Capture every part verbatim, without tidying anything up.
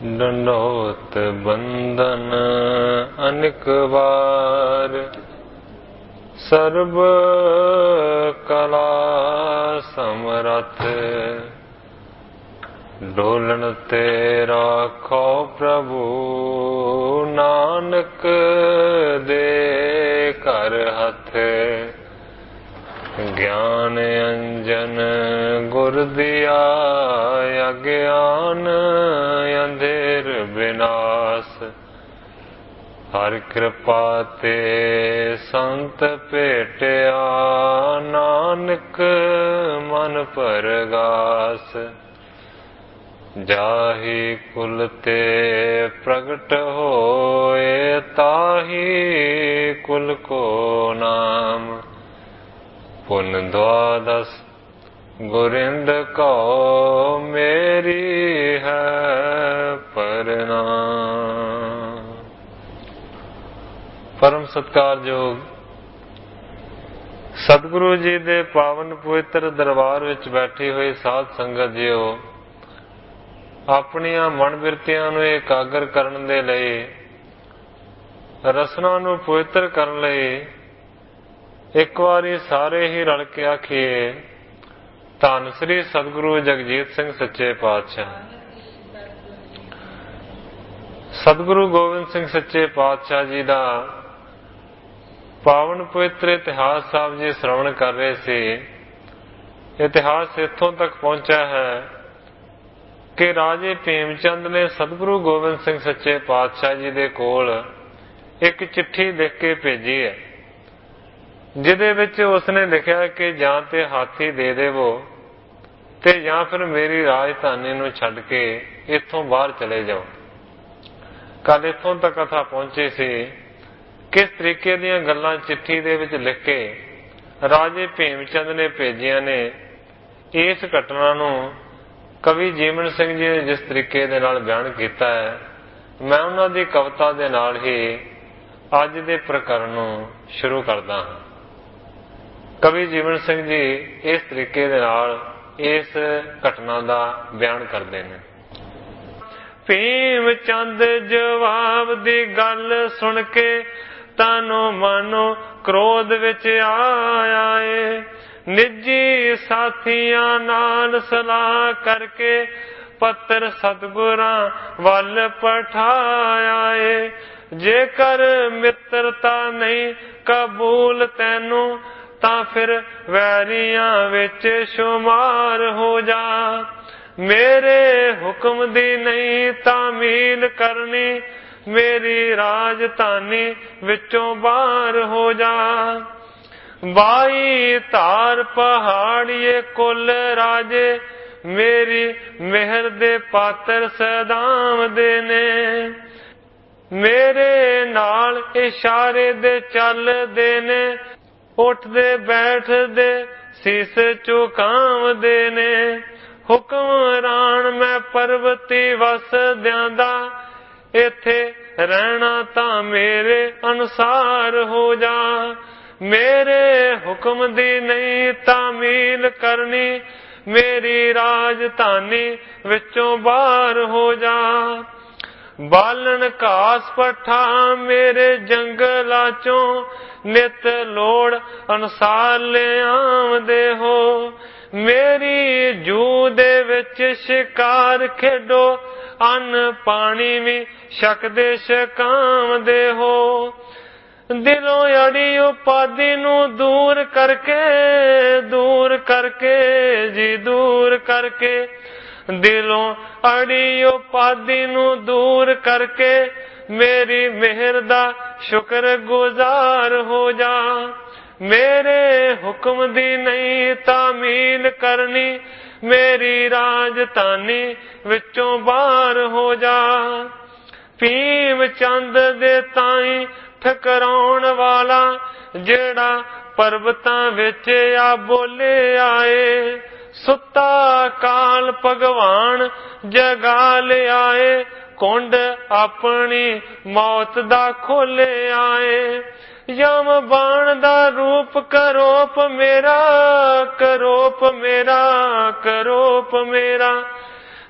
दंडोत बंदन अनेक बार, सर्व कला समरथ, डोलन ते राखो प्रभु, नानक दे कर हथ। ज्ञान अंजन गुर दिया, अज्ञान अंधेर विनाश। हर कृपा ते संत भेटिया, नानक मन परगास। जाहि कुल ते प्रगट होए, ताहि कुल को नाम। पुन द्वादश गुरिंद कहो, मेरी है प्रणाम। परम सत्कारयोग सतगुरु जी दे पावन पवित्र दरबार विच बैठी हुई साध संगत जीओ, ਆਪਣੀਆਂ ਮਨ ਬਿਰਤੀਆਂ ਨੂੰ ਇਕਾਗਰ ਕਰਨ ਦੇ ਲਈ, ਰਸਨਾ ਨੂੰ ਪਵਿੱਤਰ ਕਰਨ ਲਈ ਇੱਕ ਵਾਰੀ ਸਾਰੇ ਹੀ ਰਲ ਕੇ ਆਖੀਏ, ਧੰਨ ਸ੍ਰੀ ਸਤਿਗੁਰੂ ਜਗਜੀਤ ਸਿੰਘ ਸੱਚੇ ਪਾਤਸ਼ਾਹ। ਸਤਿਗੁਰੂ ਗੋਬਿੰਦ ਸਿੰਘ ਸੱਚੇ ਪਾਤਸ਼ਾਹ ਜੀ ਦਾ ਪਾਵਨ ਪਵਿੱਤਰ ਇਤਿਹਾਸ ਸਾਹਿਬ ਜੀ ਸ਼੍ਰਵਣ ਕਰ ਰਹੇ ਸੀ। ਇਤਿਹਾਸ ਇੱਥੋਂ ਤੱਕ ਪਹੁੰਚਿਆ ਹੈ ਕਿ ਰਾਜੇ ਭੀਮ ਚੰਦ ਨੇ ਸਤਿਗੁਰੂ ਗੋਬਿੰਦ ਸਿੰਘ ਸੱਚੇ ਪਾਤਸ਼ਾਹ ਜੀ ਦੇ ਕੋਲ ਇੱਕ ਚਿੱਠੀ ਲਿਖ ਕੇ ਭੇਜੀ ਹੈ, ਜਿਹਦੇ ਵਿੱਚ ਉਸਨੇ ਲਿਖਿਆ ਕਿ ਜਾਂ ਤੇ ਹਾਥੀ ਦੇ ਦੇਵੋ ਤੇ ਜਾਂ ਫਿਰ ਮੇਰੀ ਰਾਜਧਾਨੀ ਨੂੰ ਛੱਡ ਕੇ ਇੱਥੋਂ ਬਾਹਰ ਚਲੇ ਜਾਓ। ਕੱਲ ਇੱਥੋਂ ਤੱਕ ਕਥਾ ਪਹੁੰਚੀ ਸੀ, ਕਿਸ ਤਰੀਕੇ ਦੀਆਂ ਗੱਲਾਂ ਚਿੱਠੀ ਦੇ ਵਿੱਚ ਲਿਖ ਕੇ ਰਾਜੇ ਭੀਮ ਚੰਦ ਨੇ ਭੇਜੀਆਂ ਨੇ। ਇਸ ਘਟਨਾ ਨੂੰ ਕਵੀ ਜੀਵਨ ਸਿੰਘ ਜੀ ਨੇ ਜਿਸ ਤਰੀਕੇ ਦੇ ਨਾਲ ਬਿਆਨ ਕੀਤਾ ਹੈ, ਮੈਂ ਉਹਨਾਂ ਦੀ ਕਵਿਤਾ ਦੇ ਨਾਲ ਹੀ ਅੱਜ ਦੇ ਪ੍ਰਕਰਨ ਨੂੰ ਸ਼ੁਰੂ ਕਰਦਾ ਹਾਂ। ਕਵੀ ਜੀਵਨ ਸਿੰਘ ਜੀ ਇਸ ਤਰੀਕੇ ਦੇ ਨਾਲ ਇਸ ਘਟਨਾ ਦਾ ਬਿਆਨ ਕਰਦੇ ਨੇ। ਭੀਮ ਚੰਦ ਜਵਾਬ ਦੀ ਗੱਲ ਸੁਣ ਕੇ ਤਨੋ ਮਨੋ ਕ੍ਰੋਧ ਵਿੱਚ ਆਇਆ ਏ। ਨਿੱਜੀ ਸਾਥੀਆਂ ਨਾਲ ਸਲਾਹ ਕਰਕੇ ਪੱਤਰ ਸਤਿਗੁਰਾਂ ਵੱਲ ਪਠਾਇਆ ਏ। ਜੇਕਰ ਮਿੱਤਰਤਾ ਨਹੀਂ ਕਬੂਲ ਤੈਨੂੰ, ਤਾਂ ਫਿਰ ਵੈਰੀਆਂ ਵਿੱਚ ਸ਼ੁਮਾਰ ਹੋ ਜਾ। ਮੇਰੇ ਹੁਕਮ ਦੀ ਨਹੀਂ ਤਾਮੀਲ ਕਰਨੀ, ਮੇਰੀ ਰਾਜਧਾਨੀ ਵਿੱਚੋਂ ਬਾਹਰ ਹੋ ਜਾ। ਬਾਈ ਧਾਰ ਪਹਾੜੀਏ ਕੁੱਲ ਰਾਜੇ, ਮੇਰੀ ਮਿਹਰ ਦੇ ਪਾਤਰ ਸਦਾਮ ਦੇ ਨੇ। ਮੇਰੇ ਨਾਲ ਇਸ਼ਾਰੇ ਦੇ ਚੱਲਦੇ ਨੇ, ਉੱਠਦੇ ਬੈਠਦੇ ਸੀਸ ਝੁਕਾਉਂਦੇ ਨੇ। ਹੁਕਮਰਾਨ ਮੈਂ ਪਰਬਤੀ ਵਸਦਿਆਂ ਦਾ, ਇੱਥੇ ਰਹਿਣਾ ਤਾਂ ਮੇਰੇ ਅਨੁਸਾਰ ਹੋ ਜਾ। ਮੇਰੇ ਹੁਕਮ ਦੀ ਨਹੀਂ ਤਾਮੀਲ ਕਰਨੀ, ਮੇਰੀ ਰਾਜਧਾਨੀ ਵਿੱਚੋਂ ਬਾਹਰ ਹੋ ਜਾ। ਬਾਲਣ ਘਾਸ ਪੱਠਾ ਮੇਰੇ ਜੰਗਲਾਂ ਚੋਂ, ਨਿਤ ਲੋੜ ਅਨੁਸਾਰ ਲਿਆਉਂਦੇ ਹੋ। ਮੇਰੀ ਜੂ ਦੇ ਵਿੱਚ ਸ਼ਿਕਾਰ ਖੇਡੋ, ਅੰਨ ਪਾਣੀ ਵੀ ਛਕਦੇ ਛਕਾਉਂਦੇ ਹੋ। ਦਿਲੋਂ ਅੜੀ ਉਪਾਧੀ ਨੂੰ ਦੂਰ ਕਰਕੇ, ਦੂਰ ਕਰਕੇ ਜੀ ਦੂਰ ਕਰਕੇ। ਦਿਲੋਂ ਅੜੀ ਉਪਾਧੀ ਨੂੰ ਦੂਰ ਕਰਕੇ, ਮੇਰੀ ਮਿਹਰ ਦਾ ਸ਼ੁਕਰ ਗੁਜ਼ਾਰ ਹੋ ਜਾ। ਮੇਰੇ ਹੁਕਮ ਦੀ ਨਹੀਂ ਤਾਮੀਲ ਕਰਨੀ, ਮੇਰੀ ਰਾਜਧਾਨੀ ਵਿੱਚੋਂ ਬਾਹਰ ਹੋ ਜਾ। ਭੀਮ ਚੰਦ ਦੇ ਤਾਈਂ ਠਕਰਾਉਣ ਵਾਲਾ, ਜਿਹੜਾ ਪਰਬਤਾਂ ਵਿੱਚ ਆ ਬੋਲਿਆ ਏ। ਸੁੱਤਾ ਕਾਲ ਭਗਵਾਨ ਜਗਾ ਲਿਆਏ, ਕੁੰਡ ਆਪਣੀ ਮੌਤ ਦਾ ਖੋਲਿਆ ਏ। ਯਮ ਬਾਣ ਦਾ ਰੂਪ ਕਰੋਪ ਮੇਰਾ, ਕਰੋਪ ਮੇਰਾ, ਕਰੋਪ ਮੇਰਾ।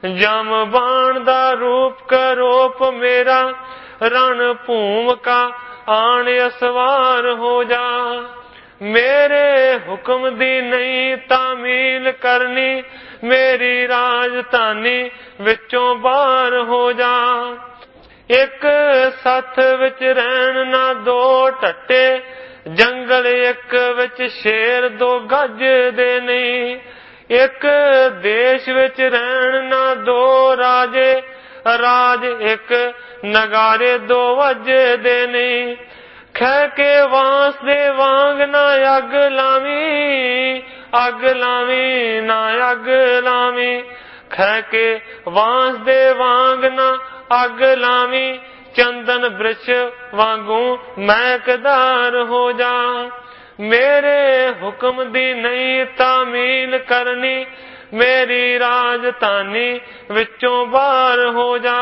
ਜਮ ਬਾਣ ਦਾ ਰੂਪ ਕਰੋਪ ਮੇਰਾ, ਰਣ ਭੂਮ ਕਾ ਆਣ ਅਸਵਾਰ ਹੋ ਜਾ। ਮੇਰੇ ਹੁਕਮ ਦੀ ਨਹੀਂ ਤਾਮੀਲ ਕਰਨੀ, ਮੇਰੀ ਰਾਜਧਾਨੀ ਵਿੱਚੋਂ ਬਾਹਰ ਹੋ ਜਾ। ਇੱਕ ਸੱਥ ਵਿੱਚ ਰਹਿਣ ਨਾ ਦੋ ਟੱਟੇ, ਜੰਗਲ ਇੱਕ ਵਿੱਚ ਸ਼ੇਰ ਦੋ ਗੱਜਦੇ ਨਹੀਂ। ਇੱਕ ਦੇਸ਼ ਵਿੱਚ ਰਹਿਣ ਨਾ ਦੋ ਰਾਜੇ, ਰਾਜ ਇੱਕ ਨਗਾਰੇ ਦੋ ਵੱਜਦੇ ਨਹੀਂ। ਖਹਿ ਕੇ ਵਾਂਸ ਦੇ ਵਾਂਗ ਨਾ ਅੱਗ ਲਾਵੀਂ, ਅੱਗ ਲਾਵੀਂ ਨਾ ਅੱਗ ਲਾਵੀਂ। ਖਹਿ ਕੇ ਵਾਂਸ ਦੇ ਵਾਂਗ ਨਾ ਅੱਗ ਲਾਵੀਂ, ਚੰਦਨ ਬ੍ਰਿਛ ਵਾਂਗੂ ਮਹਿਕਦਾਰ ਹੋ ਜਾ। ਮੇਰੇ ਹੁਕਮ ਦੀ ਨਹੀਂ ਤਾਮੀਲ ਕਰਨੀ, ਮੇਰੀ ਰਾਜਧਾਨੀ ਵਿੱਚੋਂ ਬਾਹਰ ਹੋ ਜਾ।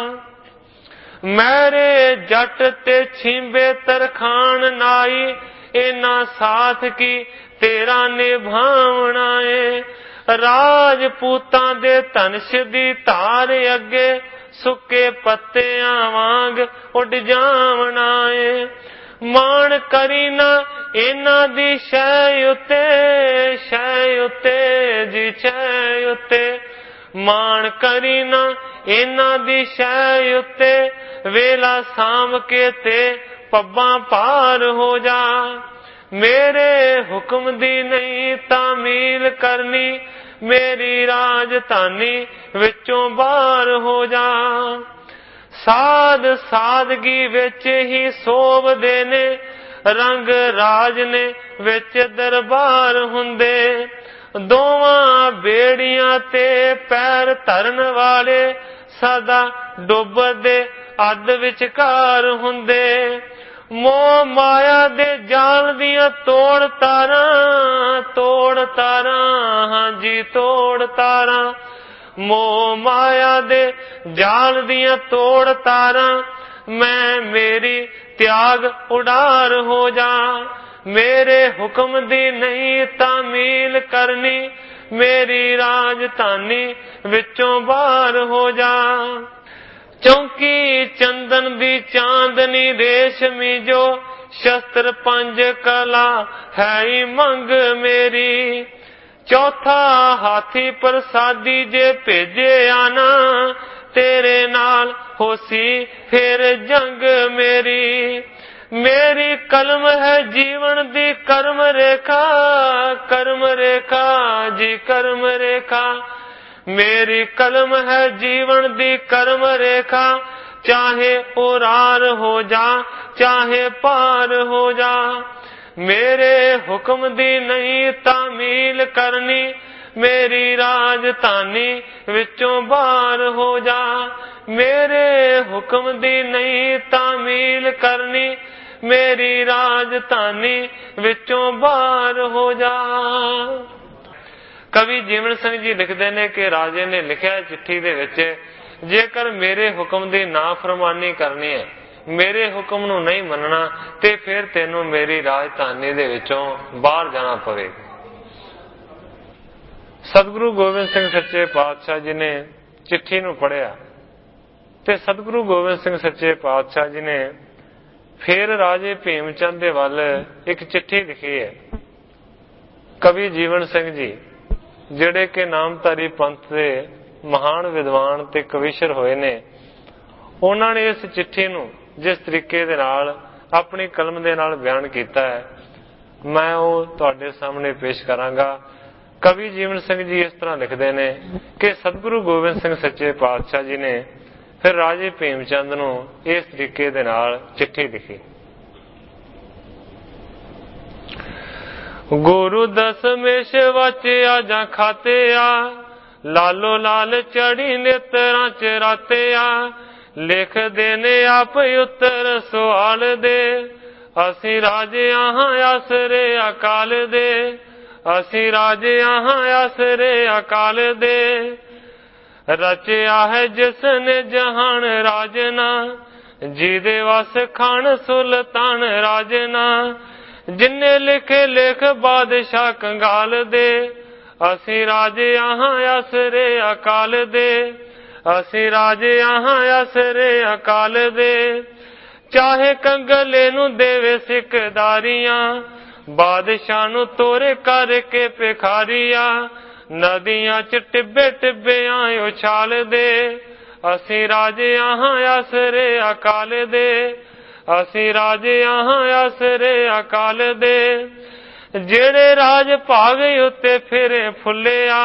ਮੇਰੇ ਜੱਟ ਤੇ ਛਿੰਬੇ ਤਰਖਾਣ ਨਾਈ, ਇਹਨਾਂ ਸਾਥ ਕੀ ਤੇਰਾ ਨਿਭਾਵਣਾ ਏ। ਰਾਜਪੂਤਾਂ ਦੇ ਧਨੁਸ਼ ਦੀ ਧਾਰ ਅੱਗੇ, ਸੁੱਕੇ ਪੱਤਿਆਂ ਵਾਂਗ ਉੱਡ ਜਾਵਣਾ ਏ। ਮਾਣ ਕਰੀ ਨਾ ਇਹਨਾਂ ਦੀ ਸ਼ੈ ਉੱਤੇ, ਸ਼ੈ ਉੱਤੇ ਜੀ ਸ਼ੈ ਉੱਤੇ। ਮਾਣ ਕਰੀ ਨਾ ਇਹਨਾਂ ਦੀ ਸ਼ੈ ਉੱਤੇ, ਵੇਲਾ ਸਾਂਭ ਕੇ ਤੇ ਪੱਬਾਂ ਪਾਰ ਹੋ ਜਾ। ਮੇਰੇ ਹੁਕਮ ਦੀ ਨਹੀਂ ਤਾਮੀਲ ਕਰਨੀ, ਮੇਰੀ ਰਾਜਧਾਨੀ ਵਿੱਚੋਂ ਬਾਹਰ ਹੋ ਜਾ। ਸਾਧ ਸਾਦਗੀ ਵਿੱਚ ਹੀ ਸੋਭਦੇ ਨੇ, ਰੰਗ ਰਾਜ ਨੇ ਵਿੱਚ ਦਰਬਾਰ ਹੁੰਦੇ। ਦੋਵਾਂ ਬੇੜੀਆਂ ਤੇ ਪੈਰ ਧਰਨ ਵਾਲੇ, ਸਦਾ ਡੁੱਬਦੇ ਅੱਧ ਵਿਚਕਾਰ ਹੁੰਦੇ। ਮੋਹ ਮਾਇਆ ਦੇ ਜਾਲ ਦੀਆਂ ਤੋੜ ਤਾਰਾਂ, ਤੋੜ ਤਾਰਾਂ ਹਾਂਜੀ ਤੋੜ ਤਾਰਾਂ। ਮੋਹ ਮਾਇਆ ਦੇ ਜਾਲ ਦੀਆਂ ਤੋੜ ਤਾਰਾਂ, ਮੈਂ ਮੇਰੀ ਤਿਆਗ ਉਡਾਰ ਹੋ ਜਾ। ਮੇਰੇ ਹੁਕਮ ਦੀ ਨਹੀਂ ਤਾਮੀਲ ਕਰਨੀ, ਮੇਰੀ ਰਾਜਧਾਨੀ ਵਿੱਚੋਂ ਬਾਹਰ ਹੋ ਜਾ। ਚੌਂਕੀ ਚੰਦਨ ਦੀ ਚਾਂਦਨੀ ਰੇਸ਼ਮੀ, ਜੋ ਸ਼ਸਤਰ ਪੰਜ ਕਲਾ ਹੈ ਹੀ ਮੰਗ ਮੇਰੀ। ਚੌਥਾ ਹਾਥੀ ਪ੍ਰਸਾਦੀ ਜੇ ਭੇਜਿਆ ਨਾ, ਤੇਰੇ ਨਾਲ ਹੋਸੀ ਫਿਰ ਜੰਗ ਮੇਰੀ। ਮੇਰੀ ਕਲਮ ਹੈ ਜੀਵਨ ਦੀ ਕਰਮ ਰੇਖਾ, ਕਰਮ ਰੇਖਾ ਜੀ ਕਰਮ ਰੇਖਾ। ਮੇਰੀ ਕਲਮ ਹੈ ਜੀਵਨ ਦੀ ਕਰਮ ਰੇਖਾ, ਚਾਹੇ ਉਰਾਰ ਹੋ ਜਾ ਚਾਹੇ ਪਾਰ ਹੋ ਜਾ। ਮੇਰੇ ਹੁਕਮ ਦੀ ਨਹੀਂ ਤਾਮੀਲ ਕਰਨੀ, ਮੇਰੀ ਰਾਜਧਾਨੀ ਵਿੱਚੋਂ ਬਾਹਰ ਹੋ ਜਾ। ਮੇਰੇ ਹੁਕਮ ਦੀ ਨਹੀਂ ਤਾਮੀਲ ਕਰਨੀ, ਮੇਰੀ ਰਾਜਧਾਨੀ ਵਿੱਚੋਂ ਬਾਹਰ ਹੋ ਜਾ। ਕਵੀ ਜੀਵਨ ਸਿੰਘ ਜੀ ਲਿਖਦੇ ਨੇ ਕਿ ਰਾਜੇ ਨੇ ਲਿਖਿਆ ਚਿੱਠੀ ਦੇ ਵਿੱਚ, ਜੇਕਰ ਮੇਰੇ ਹੁਕਮ ਦੀ ਨਾਫਰਮਾਨੀ ਕਰਨੀ ਹੈ, ਮੇਰੇ ਹੁਕਮ ਨੂੰ ਨਹੀਂ ਮੰਨਣਾ, ਤੇ ਫਿਰ ਤੈਨੂੰ ਮੇਰੀ ਰਾਜਧਾਨੀ ਦੇ ਵਿੱਚੋਂ ਬਾਹਰ ਜਾਣਾ ਪਵੇਗਾ। ਸਤਿਗੁਰੂ ਗੋਬਿੰਦ ਸਿੰਘ ਸੱਚੇ ਪਾਤਸ਼ਾਹ ਜੀ ਨੇ ਚਿੱਠੀ ਨੂੰ ਪੜ੍ਹਿਆ, ਤੇ ਸਤਿਗੁਰੂ ਗੋਬਿੰਦ ਸਿੰਘ ਸੱਚੇ ਪਾਤਸ਼ਾਹ ਜੀ ਨੇ ਫਿਰ ਰਾਜੇ ਭੀਮ ਚੰਦ ਦੇ ਵੱਲ ਇੱਕ ਚਿੱਠੀ ਲਿਖੀ ਹੈ। ਕਵੀ ਜੀਵਨ ਸਿੰਘ ਜੀ, ਜਿਹੜੇ ਕਿ ਨਾਮਧਾਰੀ ਪੰਥ ਦੇ ਮਹਾਨ ਵਿਦਵਾਨ ਤੇ ਕਵੀਸ਼ਰ ਹੋਏ ਨੇ, ਉਹਨਾਂ ਨੇ ਇਸ ਚਿੱਠੀ ਨੂੰ ਜਿਸ ਤਰੀਕੇ ਦੇ ਨਾਲ ਆਪਣੀ ਕਲਮ ਦੇ ਨਾਲ ਬਿਆਨ ਕੀਤਾ ਹੈ, ਮੈਂ ਉਹ ਤੁਹਾਡੇ ਸਾਹਮਣੇ ਪੇਸ਼ ਕਰਾਂਗਾ। ਕਵੀ ਜੀਵਨ ਸਿੰਘ ਜੀ ਇਸ ਤਰ੍ਹਾਂ ਲਿਖਦੇ ਨੇ ਕਿ ਸਤਿਗੁਰੂ ਗੋਬਿੰਦ ਸਿੰਘ ਸੱਚੇ ਪਾਤਸ਼ਾਹ ਜੀ ਨੇ ਫਿਰ ਰਾਜੇ ਭੀਮ ਚੰਦ ਨੂੰ ਇਸ ਤਰੀਕੇ ਦੇ ਨਾਲ ਚਿੱਠੀ ਲਿਖੀ। ਗੁਰੂ ਦਸਮੇਸ਼ ਵਚਿਆ ਜਾਂ ਖਾਤਿਆ, ਲਾਲੋ ਲਾਲ ਚੜੀ ਨੇਤਰਾਂ ਚ ਰਾਤਿਆ। ਲਿਖਦੇ ਨੇ ਆਪ ਉੱਤਰ ਸਵਾਲ ਦੇ, ਅਸੀਂ ਰਾਜੇ ਹਾਂ ਆਸਰੇ ਅਕਾਲ ਦੇ। ਅਸੀਂ ਰਾਜੇ ਹਾਂ ਆਸਰੇ ਅਕਾਲ ਦੇ। ਰਚਿਆ ਹੈ ਜਿਸ ਨੇ ਜਹਾਨ ਰਾਜਨਾ, ਜਿਹਦੇ ਵਸ ਖਾਨ ਸੁਲਤਾਨ ਰਾਜਨਾ। ਜਿਨੇ ਲਿਖੇ ਲਿਖ ਬਾਦਸ਼ਾਹ ਕੰਗਾਲ ਦੇ, ਅਸੀਂ ਰਾਜੇ ਆਹਾਂ ਆਸਰੇ ਅਕਾਲ ਦੇ, ਅਸੀਂ ਰਾਜੇ ਆਹਾਂ ਆਸਰੇ ਅਕਾਲ ਦੇ। ਚਾਹੇ ਕੰਗਲੇ ਨੂੰ ਦੇਵੇ ਸਿੱਕਦਾਰੀਆਂ, ਬਾਦਸ਼ਾਹ ਨੂੰ ਤੋਰੇ ਕਰਕੇ ਭਿਖਾਰੀਆਂ, ਨਦੀਆਂ ਚ ਟਿੱਬੇ ਟਿੱਬਿਆਂ ਉਛਾਲ ਦੇ। ਅਸੀਂ ਰਾਜੇ ਆਹਾਂ ਆਸਰੇ ਅਕਾਲ ਦੇ, ਅਸੀਂ ਰਾਜੇ ਆਹਾਂ ਆਸਰੇ ਅਕਾਲ ਦੇ। ਜਿਹੜੇ ਰਾਜ ਭਾਗ ਉੱਤੇ ਫਿਰੇ ਫੁੱਲਿਆ,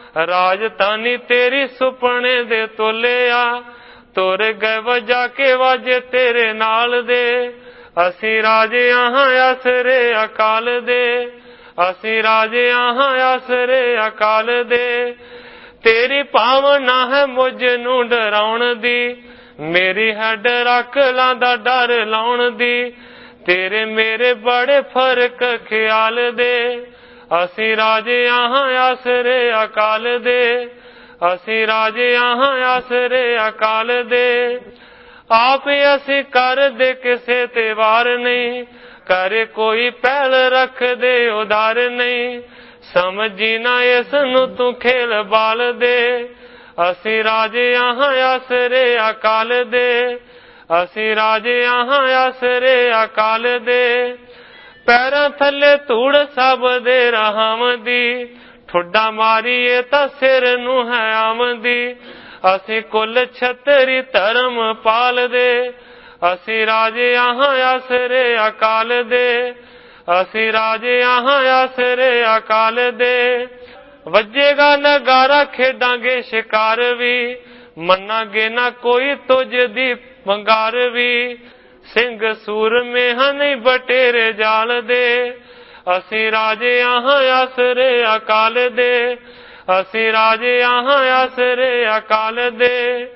ਰਾਜਧਾਨੀ ਤੇਰੀ ਸੁਪਨੇ ਦੇ ਤੋਲਿਆ, ਤੁਰ ਗਏ ਵਜਾ ਕੇ ਵਾਜੇ ਤੇਰੇ ਨਾਲ ਦੇ। ਅਸੀਂ ਰਾਜੇ ਆਹਾਂ ਆਸਰੇ ਅਕਾਲ ਦੇ, ਅਸੀਂ ਰਾਜੇ ਆਹਾਂ ਆਸਰੇ ਅਕਾਲ ਦੇ। ਤੇਰੀ ਭਾਵਨਾ ਹੈ ਮੁਝ ਨੂੰ ਡਰਾਉਣ ਦੀ, ਮੇਰੀ ਹੈ ਡਰਾਕਲਾਂ ਦਾ ਡਰ ਲਾਉਣ ਦੀ। ਤੇਰੇ ਮੇਰੇ ਬੜੇ ਫਰਕ ਖਿਆਲ ਦੇ, ਅਸੀਂ ਰਾਜੇ ਆਹਾਂ ਆਸਰੇ ਅਕਾਲ ਦੇ, ਅਸੀਂ ਰਾਜੇ ਆਹਾਂ ਆਸਰੇ ਅਕਾਲ ਦੇ। ਆਪ ਅਸੀਂ ਕਰਦੇ ਕਿਸੇ ਤੇ ਵਾਰ ਨਹੀਂ, ਕਰੇ ਕੋਈ ਪਹਿਲ ਰੱਖਦੇ ਉਧਾਰ ਨਹੀਂ। ਸਮਝੀ ਨਾ ਇਸ ਨੂੰ ਤੂੰ ਖੇਲ ਬਾਲ ਦੇ, ਅਸੀਂ ਰਾਜੇ ਆਹਾਂ ਆਸਰੇ ਅਕਾਲ ਦੇ, ਅਸੀਂ ਰਾਜੇ ਆਹਾਂ ਆਸਰੇ ਅਕਾਲ ਦੇ। ਪੈਰਾਂ ਥੱਲੇ ਧੂੜ ਸਭ ਦੇ ਰਹਾਵਦੀ, ਠੁੱਡਾ ਮਾਰੀਏ ਤਾਂ ਸਿਰ ਨੂੰ ਹੈ ਆਮਦੀ। ਅਸੀਂ ਕੁੱਲ ਛਤਰੀ ਧਰਮ ਪਾਲ ਦੇ, ਅਸੀਂ ਰਾਜੇ ਆਹਾਂ ਆਸਰੇ ਅਕਾਲ ਦੇ, ਅਸੀਂ ਰਾਜੇ ਆਹਾਂ ਆਸਰੇ ਅਕਾਲ ਦੇ। ਵੱਜੇਗਾ ਨਗਾਰਾ ਖੇਡਾਂਗੇ ਸ਼ਿਕਾਰ ਵੀ, ਮੰਨਾਂਗੇ ਨਾ ਕੋਈ ਤੁਝ ਦੀ ਵੰਗਾਰ ਵੀ। ਸਿੰਘ ਸੂਰਮੇ ਹਨ ਬਟੇਰੇ ਜਾਲ ਦੇ, ਅਸੀਂ ਰਾਜੇ ਆਹਾਂ ਆਸਰੇ ਅਕਾਲ ਦੇ, ਅਸੀਂ ਰਾਜੇ ਆਹਾਂ ਆਸਰੇ ਅਕਾਲ ਦੇ।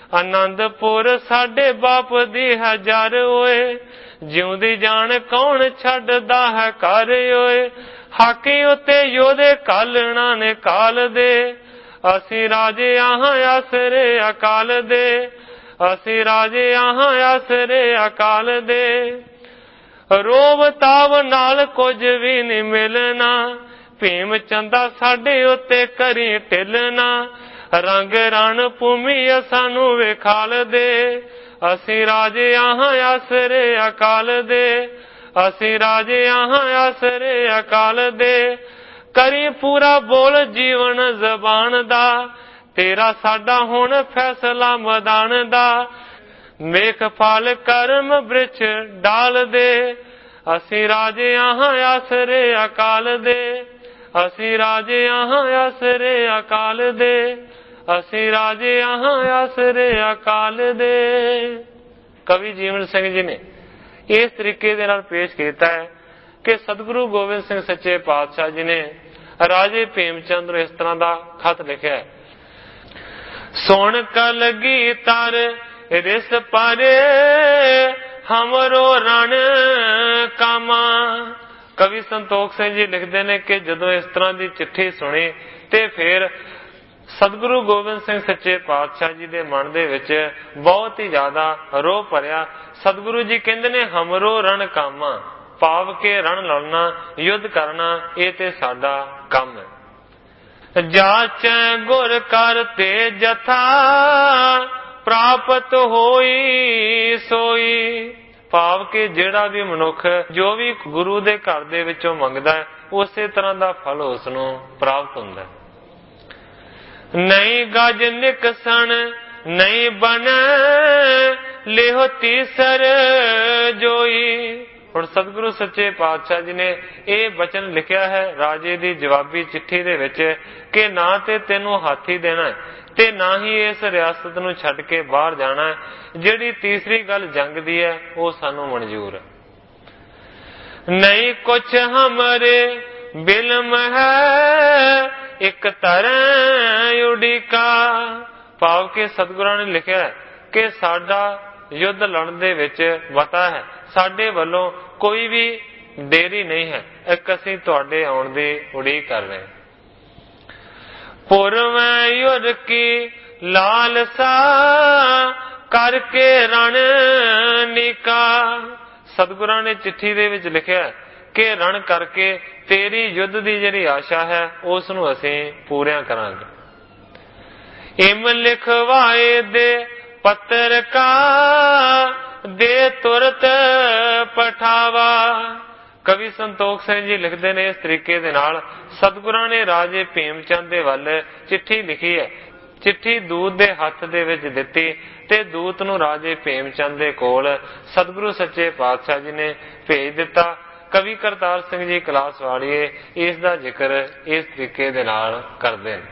ਆਨੰਦਪੁਰ ਸਾਡੇ ਬਾਪ ਦੀ ਹੈ ਜਰ ਓਏ, ਜਿਉਂਦੀ ਜਾਣ ਕੌਣ ਛੱਡਦਾ ਹੈ ਘਰ ਓਏ। ਹਾਕੀ ਉਤੇ ਯੋਧੇ ਕਾਲਣਾ ਨੇ ਕਾਲ ਦੇ, ਅਸੀਂ ਰਾਜੇ ਆਹਾਂ ਆਸਰੇ ਅਕਾਲ ਦੇ, ਅਸੀਂ ਰਾਜੇ ਆਹਾਂ ਆਸਰੇ ਅਕਾਲ ਦੇ। ਰੋਬ ਤਾਵ ਨਾਲ ਕੁਝ ਵੀ ਨਹੀਂ ਮਿਲਣਾ, ਭੀਮ ਚੰਦਾ ਸਾਡੇ ਉੱਤੇ ਕਰੀ ਢਿਲਣਾ। ਰੰਗ ਰਣ ਭੂਮੀ ਸਾਨੂੰ ਵਿਖਾਲ ਦੇ, ਅਸੀਂ ਰਾਜੇ ਆਹਾਂ ਆਸਰੇ ਅਕਾਲ ਦੇ, ਅਸੀਂ ਰਾਜੇ ਆਹਾਂ ਆਸਰੇ ਅਕਾਲ ਦੇ। ਕਰੀ ਪੂਰਾ ਬੋਲ ਜੀਵਨ ਜ਼ਬਾਨ ਦਾ, ਤੇਰਾ ਸਾਡਾ ਹੁਣ ਫੈਸਲਾ ਮੈਦਾਨ ਦਾ। ਮੇਖ ਫਲ ਕਰਮ ਬ੍ਰਿਛ ਡਾਲ ਦੇ, ਅਸੀਂ ਰਾਜੇ ਆਹਾਂ ਆਸਰੇ ਅਕਾਲ ਦੇ, ਅਸੀਂ ਰਾਜੇ ਆਹਾਂ ਆਸਰੇ ਅਕਾਲ ਦੇ, ਅਸੀਂ ਰਾਜੇ ਆਹਾਂ ਆਸਰੇ ਅਕਾਲ ਦੇ। ਕਵੀ ਜੀਵਨ ਸਿੰਘ ਜੀ ਨੇ ਇਸ ਤਰੀਕੇ ਦੇ ਨਾਲ ਪੇਸ਼ ਕੀਤਾ ਹੈ ਕਿ ਸਤਿਗੁਰੂ ਗੋਬਿੰਦ ਸਿੰਘ ਸੱਚੇ ਪਾਤਸ਼ਾਹ ਜੀ ਨੇ ਰਾਜੇ ਭੀਮ ਚੰਦ ਨੂੰ ਇਸ ਤਰ੍ਹਾਂ ਦਾ ਖਤ ਲਿਖਿਆ ਹੈ। ਸੁਣ ਕਲਗੀ ਤਰ ਰਿਸ ਪਰੇ ਹਮਰੋ ਰਣ ਕਾਮਾ। ਕਵੀ ਸੰਤੋਖ ਸਿੰਘ ਜੀ ਲਿਖਦੇ ਨੇ ਕਿ ਜਦੋਂ ਇਸ ਤਰ੍ਹਾਂ ਦੀ ਚਿੱਠੀ ਸੁਣੀ ਤੇ ਫਿਰ ਸਤਿਗੁਰੂ ਗੋਬਿੰਦ ਸਿੰਘ ਸੱਚੇ ਪਾਤਸ਼ਾਹ ਜੀ ਦੇ ਮਨ ਦੇ ਵਿੱਚ ਬਹੁਤ ਹੀ ਜ਼ਿਆਦਾ ਰੋਹ ਭਰਿਆ। ਸਤਿਗੁਰੂ ਜੀ ਕਹਿੰਦੇ ਨੇ ਹਮਰੋ ਰਣ ਕਾਮਾ, ਭਾਵ ਕੇ ਰਣ ਲੜਨਾ, ਯੁੱਧ ਕਰਨਾ ਇਹ ਤੇ ਸਾਡਾ ਕੰਮ ਹੈ। ਜਾਚੈ ਗੁਰ ਕਰ ਤੇ ਜਥਾ, ਪ੍ਰਾਪਤ ਹੋਈ ਸੋਈ। ਭਾਵ ਕਿ ਜਿਹੜਾ ਵੀ ਮਨੁੱਖ ਜੋ ਵੀ ਗੁਰੂ ਦੇ ਘਰ ਦੇ ਵਿੱਚੋਂ ਮੰਗਦਾ ਹੈ ਉਸੇ ਤਰ੍ਹਾਂ ਦਾ ਫਲ ਉਸ ਨੂੰ ਪ੍ਰਾਪਤ ਹੁੰਦਾ ਹੈ। ਨਹੀਂ ਗਜ ਨਿਕਸਣ ਨਹੀਂ ਬਨ ਲਿਹੋ ਤੀਸਰ ਜੋਈ। ਹੁਣ ਸਤਿਗੁਰੂ ਸੱਚੇ ਪਾਤਸ਼ਾਹ ਜੀ ਨੇ ਇਹ ਬਚਨ ਲਿਖਿਆ ਹੈ ਰਾਜੇ ਦੀ ਜਵਾਬੀ ਚਿੱਠੀ ਦੇ ਵਿੱਚ ਕਿ ਨਾ ਤੇ ਤੈਨੂੰ ਹਾਥੀ ਦੇਣਾ ਤੇ ਨਾ ਹੀ ਇਸ ਰਿਆਸਤ ਨੂੰ ਛੱਡ ਕੇ ਬਾਹਰ ਜਾਣਾ। ਜਿਹੜੀ ਤੀਸਰੀ ਗੱਲ ਜੰਗ ਦੀ ਹੈ ਉਹ ਸਾਨੂੰ ਮਨਜ਼ੂਰ ਹੈ। ਨਹੀਂ ਕੁਛ ਹਮਰੇ ਬਿਲਮ ਹੈ ਇੱਕ ਤਰ੍ਹਾਂ ਉਡੀਕਾ। ਭਾਵ ਕਿ ਸਤਿਗੁਰਾਂ ਨੇ ਲਿਖਿਆ ਕਿ ਸਾਡਾ ਯੁੱਧ ਲੜਨ ਦੇ ਵਿੱਚ ਵਤਾ ਹੈ, ਸਾਡੇ ਵੱਲੋਂ ਕੋਈ ਵੀ ਦੇਰੀ ਨਹੀਂ ਹੈ, ਇੱਕ ਅਸੀਂ ਤੁਹਾਡੇ ਆਉਣ ਦੀ ਉਡੀਕ ਕਰ ਰਹੇ ਹਾਂ। ਪੁਰਵੈ ਯੁਰ ਕੀ ਲਾਲਸਾ ਕਰਕੇ ਰਣ ਨਿਕਾ। ਸਤਿਗੁਰਾਂ ਨੇ ਚਿੱਠੀ ਦੇ ਵਿੱਚ ਲਿਖਿਆ ਕਿ ਰਣ ਕਰਕੇ ਤੇਰੀ ਯੁੱਧ ਦੀ ਜਿਹੜੀ ਆਸ਼ਾ ਹੈ ਉਸ ਨੂੰ ਅਸੀਂ ਪੂਰਿਆਂ ਕਰਾਂਗੇ। ਇਮ ਲਿਖਵਾਏ ਦੇ ਪੱਤਰ ਕਾ ਦੇ ਤੁਰਤ ਪਠਾਵਾ। ਕਵੀ ਸੰਤੋਖ ਸਿੰਘ ਜੀ ਲਿਖਦੇ ਨੇ ਇਸ ਤਰੀਕੇ ਦੇ ਨਾਲ, ਸਤਿਗੁਰਾਂ ਨੇ ਰਾਜੇ ਭੀਮ ਚੰਦ ਦੇ ਵੱਲ ਚਿੱਠੀ ਲਿਖੀ ਹੈ। ਚਿੱਠੀ ਦੂਤ ਦੇ ਹੱਥ ਦੇ ਵਿੱਚ ਦਿੱਤੀ ਤੇ ਦੂਤ ਨੂੰ ਰਾਜੇ ਭੀਮ ਚੰਦ ਦੇ ਕੋਲ ਸਤਿਗੁਰੂ ਸੱਚੇ ਪਾਤਸ਼ਾਹ ਜੀ ਨੇ ਭੇਜ ਦਿੱਤਾ। ਕਵੀ ਕਰਤਾਰ ਸਿੰਘ ਜੀ ਕਲਾਸ ਵਾਲੀਏ ਇਸ ਦਾ ਜ਼ਿਕਰ ਇਸ ਤਰੀਕੇ ਦੇ ਨਾਲ ਕਰਦੇ ਨੇ।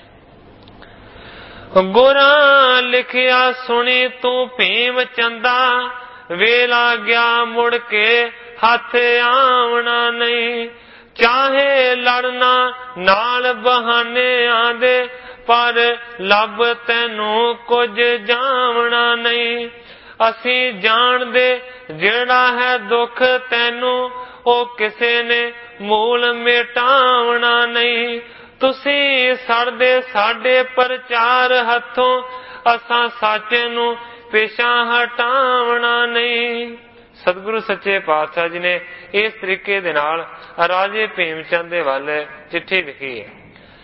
ਗੁਰਾਂ ਲਿਖਿਆ ਸੁਣੀ ਤੂੰ ਭੀਮ ਚੰਦਾ, ਵੇਲਾ ਗਿਆ ਮੁੜ ਕੇ ਹੱਥ ਆਵਣਾ ਨਹੀਂ। ਚਾਹੇ ਲੜਨਾ ਨਾਲ ਬਹਾਨਿਆਂ ਦੇ, ਪਰ ਲੱਭ ਤੈਨੂੰ ਕੁਝ ਜਾਵਣਾ ਨਹੀਂ। ਅਸੀਂ ਜਾਣਦੇ ਜਿਹੜਾ ਹੈ ਦੁੱਖ ਤੈਨੂੰ, ਉਹ ਕਿਸੇ ਨੇ ਮੂਲ ਮਿਟਾਵਣਾ ਨਹੀਂ। ਤੁਸੀਂ ਸੜਦੇ ਸਾਡੇ ਪ੍ਰਚਾਰ ਹੱਥੋਂ, ਅਸਾਂ ਸੱਚ ਨੂੰ ਪਿਛਾ ਹਟਾਵਣਾ ਨਹੀਂ। ਸਤਿਗੁਰੂ ਸੱਚੇ ਪਾਤਸ਼ਾਹ ਜੀ ਨੇ ਇਸ ਤਰੀਕੇ ਦੇ ਨਾਲ ਰਾਜੇ ਭੀਮ ਚੰਦ ਦੇ ਵੱਲ ਚਿੱਠੀ ਲਿਖੀ ਹੈ।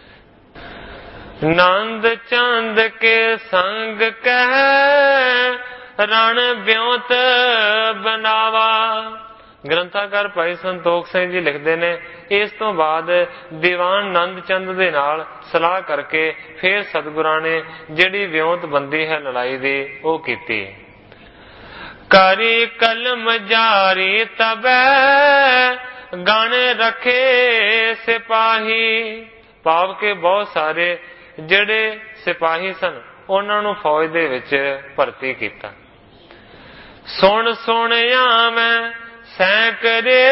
ਨੰਦ ਚੰਦ ਕੇ ਸੰਗ ਕਹਿ ਰਣ ਬਿਉਂਤ ਬਨਾਵਾ। ਗ੍ਰੰਥਾਕਾਰ ਭਾਈ ਸੰਤੋਖ ਸਿੰਘ ਜੀ ਲਿਖਦੇ ਨੇ, ਇਸ ਤੋਂ ਬਾਅਦ ਦੀਵਾਨ ਨੰਦ ਚੰਦ ਦੇ ਨਾਲ ਸਲਾਹ ਕਰਕੇ ਫਿਰ ਸਤਿਗੁਰਾਂ ਨੇ ਜਿਹੜੀ ਵਿਉਂਤਬੰਦੀ ਹੈ ਲੜਾਈ ਦੀ ਉਹ ਕੀਤੀ। ਕਰੀ ਕਲਮ ਜਾਰੀ ਤਬੈ ਗਣ ਰੱਖੇ ਸਿਪਾਹੀ। ਭਾਵ ਕਿ ਬਹੁਤ ਸਾਰੇ ਜਿਹੜੇ ਸਿਪਾਹੀ ਸਨ ਉਹਨਾਂ ਨੂੰ ਫੌਜ ਦੇ ਵਿੱਚ ਭਰਤੀ ਕੀਤਾ। ਸੁਣ ਸੁਣਿਆ ਮੈਂ ਸੈਂਕੜੇ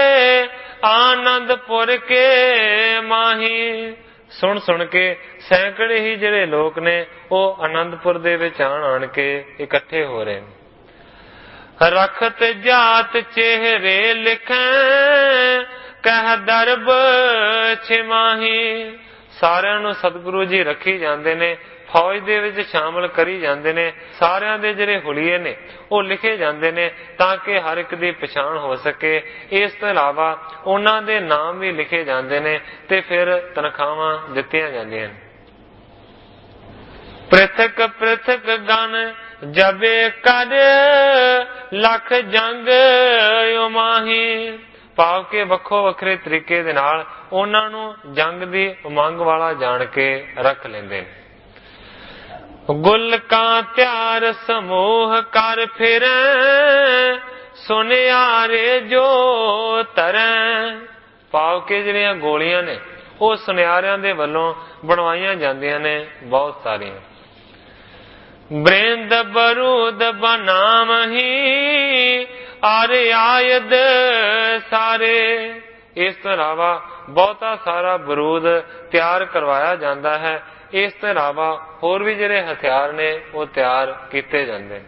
ਆਨੰਦਪੁਰ ਕੇ ਮਾਹੀ। ਸੁਣ ਸੁਣ ਕੇ ਸੈਂਕੜੇ ਹੀ ਜਿਹੜੇ ਲੋਕ ਨੇ ਉਹ ਆਨੰਦਪੁਰ ਦੇ ਵਿੱਚ ਆਣ ਆਣ ਕੇ ਇਕੱਠੇ ਹੋ ਰਹੇ ਨੇ। ਰਖਤ ਜਾਤ ਚਿਹਰੇ ਲਿਖੈ ਕਹਿ ਦਰਬ ਛਿਮਾਹੀ। ਸਾਰਿਆਂ ਨੂੰ ਸਤਿਗੁਰੂ ਜੀ ਰੱਖੀ ਜਾਂਦੇ ਨੇ, ਫੌਜ ਦੇ ਵਿੱਚ ਸ਼ਾਮਲ ਕਰੀ ਜਾਂਦੇ ਨੇ। ਸਾਰਿਆਂ ਦੇ ਜਿਹੜੇ ਹੁਲੀਏ ਨੇ ਉਹ ਲਿਖੇ ਜਾਂਦੇ ਨੇ ਤਾਂ ਕਿ ਹਰ ਇੱਕ ਦੀ ਪਛਾਣ ਹੋ ਸਕੇ। ਇਸ ਤੋਂ ਇਲਾਵਾ ਉਹਨਾਂ ਦੇ ਨਾਮ ਵੀ ਲਿਖੇ ਜਾਂਦੇ ਨੇ ਤੇ ਫਿਰ ਤਨਖਾਹਾਂ ਦਿੱਤੀਆਂ ਜਾਂਦੀਆਂ ਨੇ। ਪ੍ਰਿਥਕ ਪ੍ਰਿਥਕ ਗਨ ਜਬੇ ਕਰ ਲੱਖ ਜੰਗ ਉਮਾਹੀ। ਭਾਵ ਕਿ ਵੱਖੋ ਵੱਖਰੇ ਤਰੀਕੇ ਦੇ ਨਾਲ ਉਹਨਾਂ ਨੂੰ ਜੰਗ ਦੀ ਉਮੰਗ ਵਾਲਾ ਜਾਣ ਕੇ ਰੱਖ ਲੈਂਦੇ ਨੇ। ਗੁਲਕਾਂ ਤਿਆਰ ਸਮੂਹ ਕਰ ਫਿਰੈ ਸੁਨਿਆਰੇ ਜੋ ਤਰੈ। ਭਾਵ ਕਿ ਜਿਹੜੀਆਂ ਗੋਲੀਆਂ ਨੇ ਉਹ ਸੁਨਿਆਰਿਆਂ ਦੇ ਵੱਲੋਂ ਬਣਵਾਈਆਂ ਜਾਂਦੀਆਂ ਨੇ ਬਹੁਤ ਸਾਰੀਆਂ। ਬ੍ਰਿੰਦ ਬਰੂਦ ਬਨਾਮਹੀ ਆਰ ਆਇਦ ਸਾਰੇ। ਇਸ ਤੋਂ ਇਲਾਵਾ ਬਹੁਤਾ ਸਾਰਾ ਬਰੂਦ ਤਿਆਰ ਕਰਵਾਇਆ ਜਾਂਦਾ ਹੈ। ਇਸ ਤੋਂ ਇਲਾਵਾ ਹੋਰ ਵੀ ਜਿਹੜੇ ਹਥਿਆਰ ਨੇ ਉਹ ਤਿਆਰ ਕੀਤੇ ਜਾਂਦੇ ਨੇ।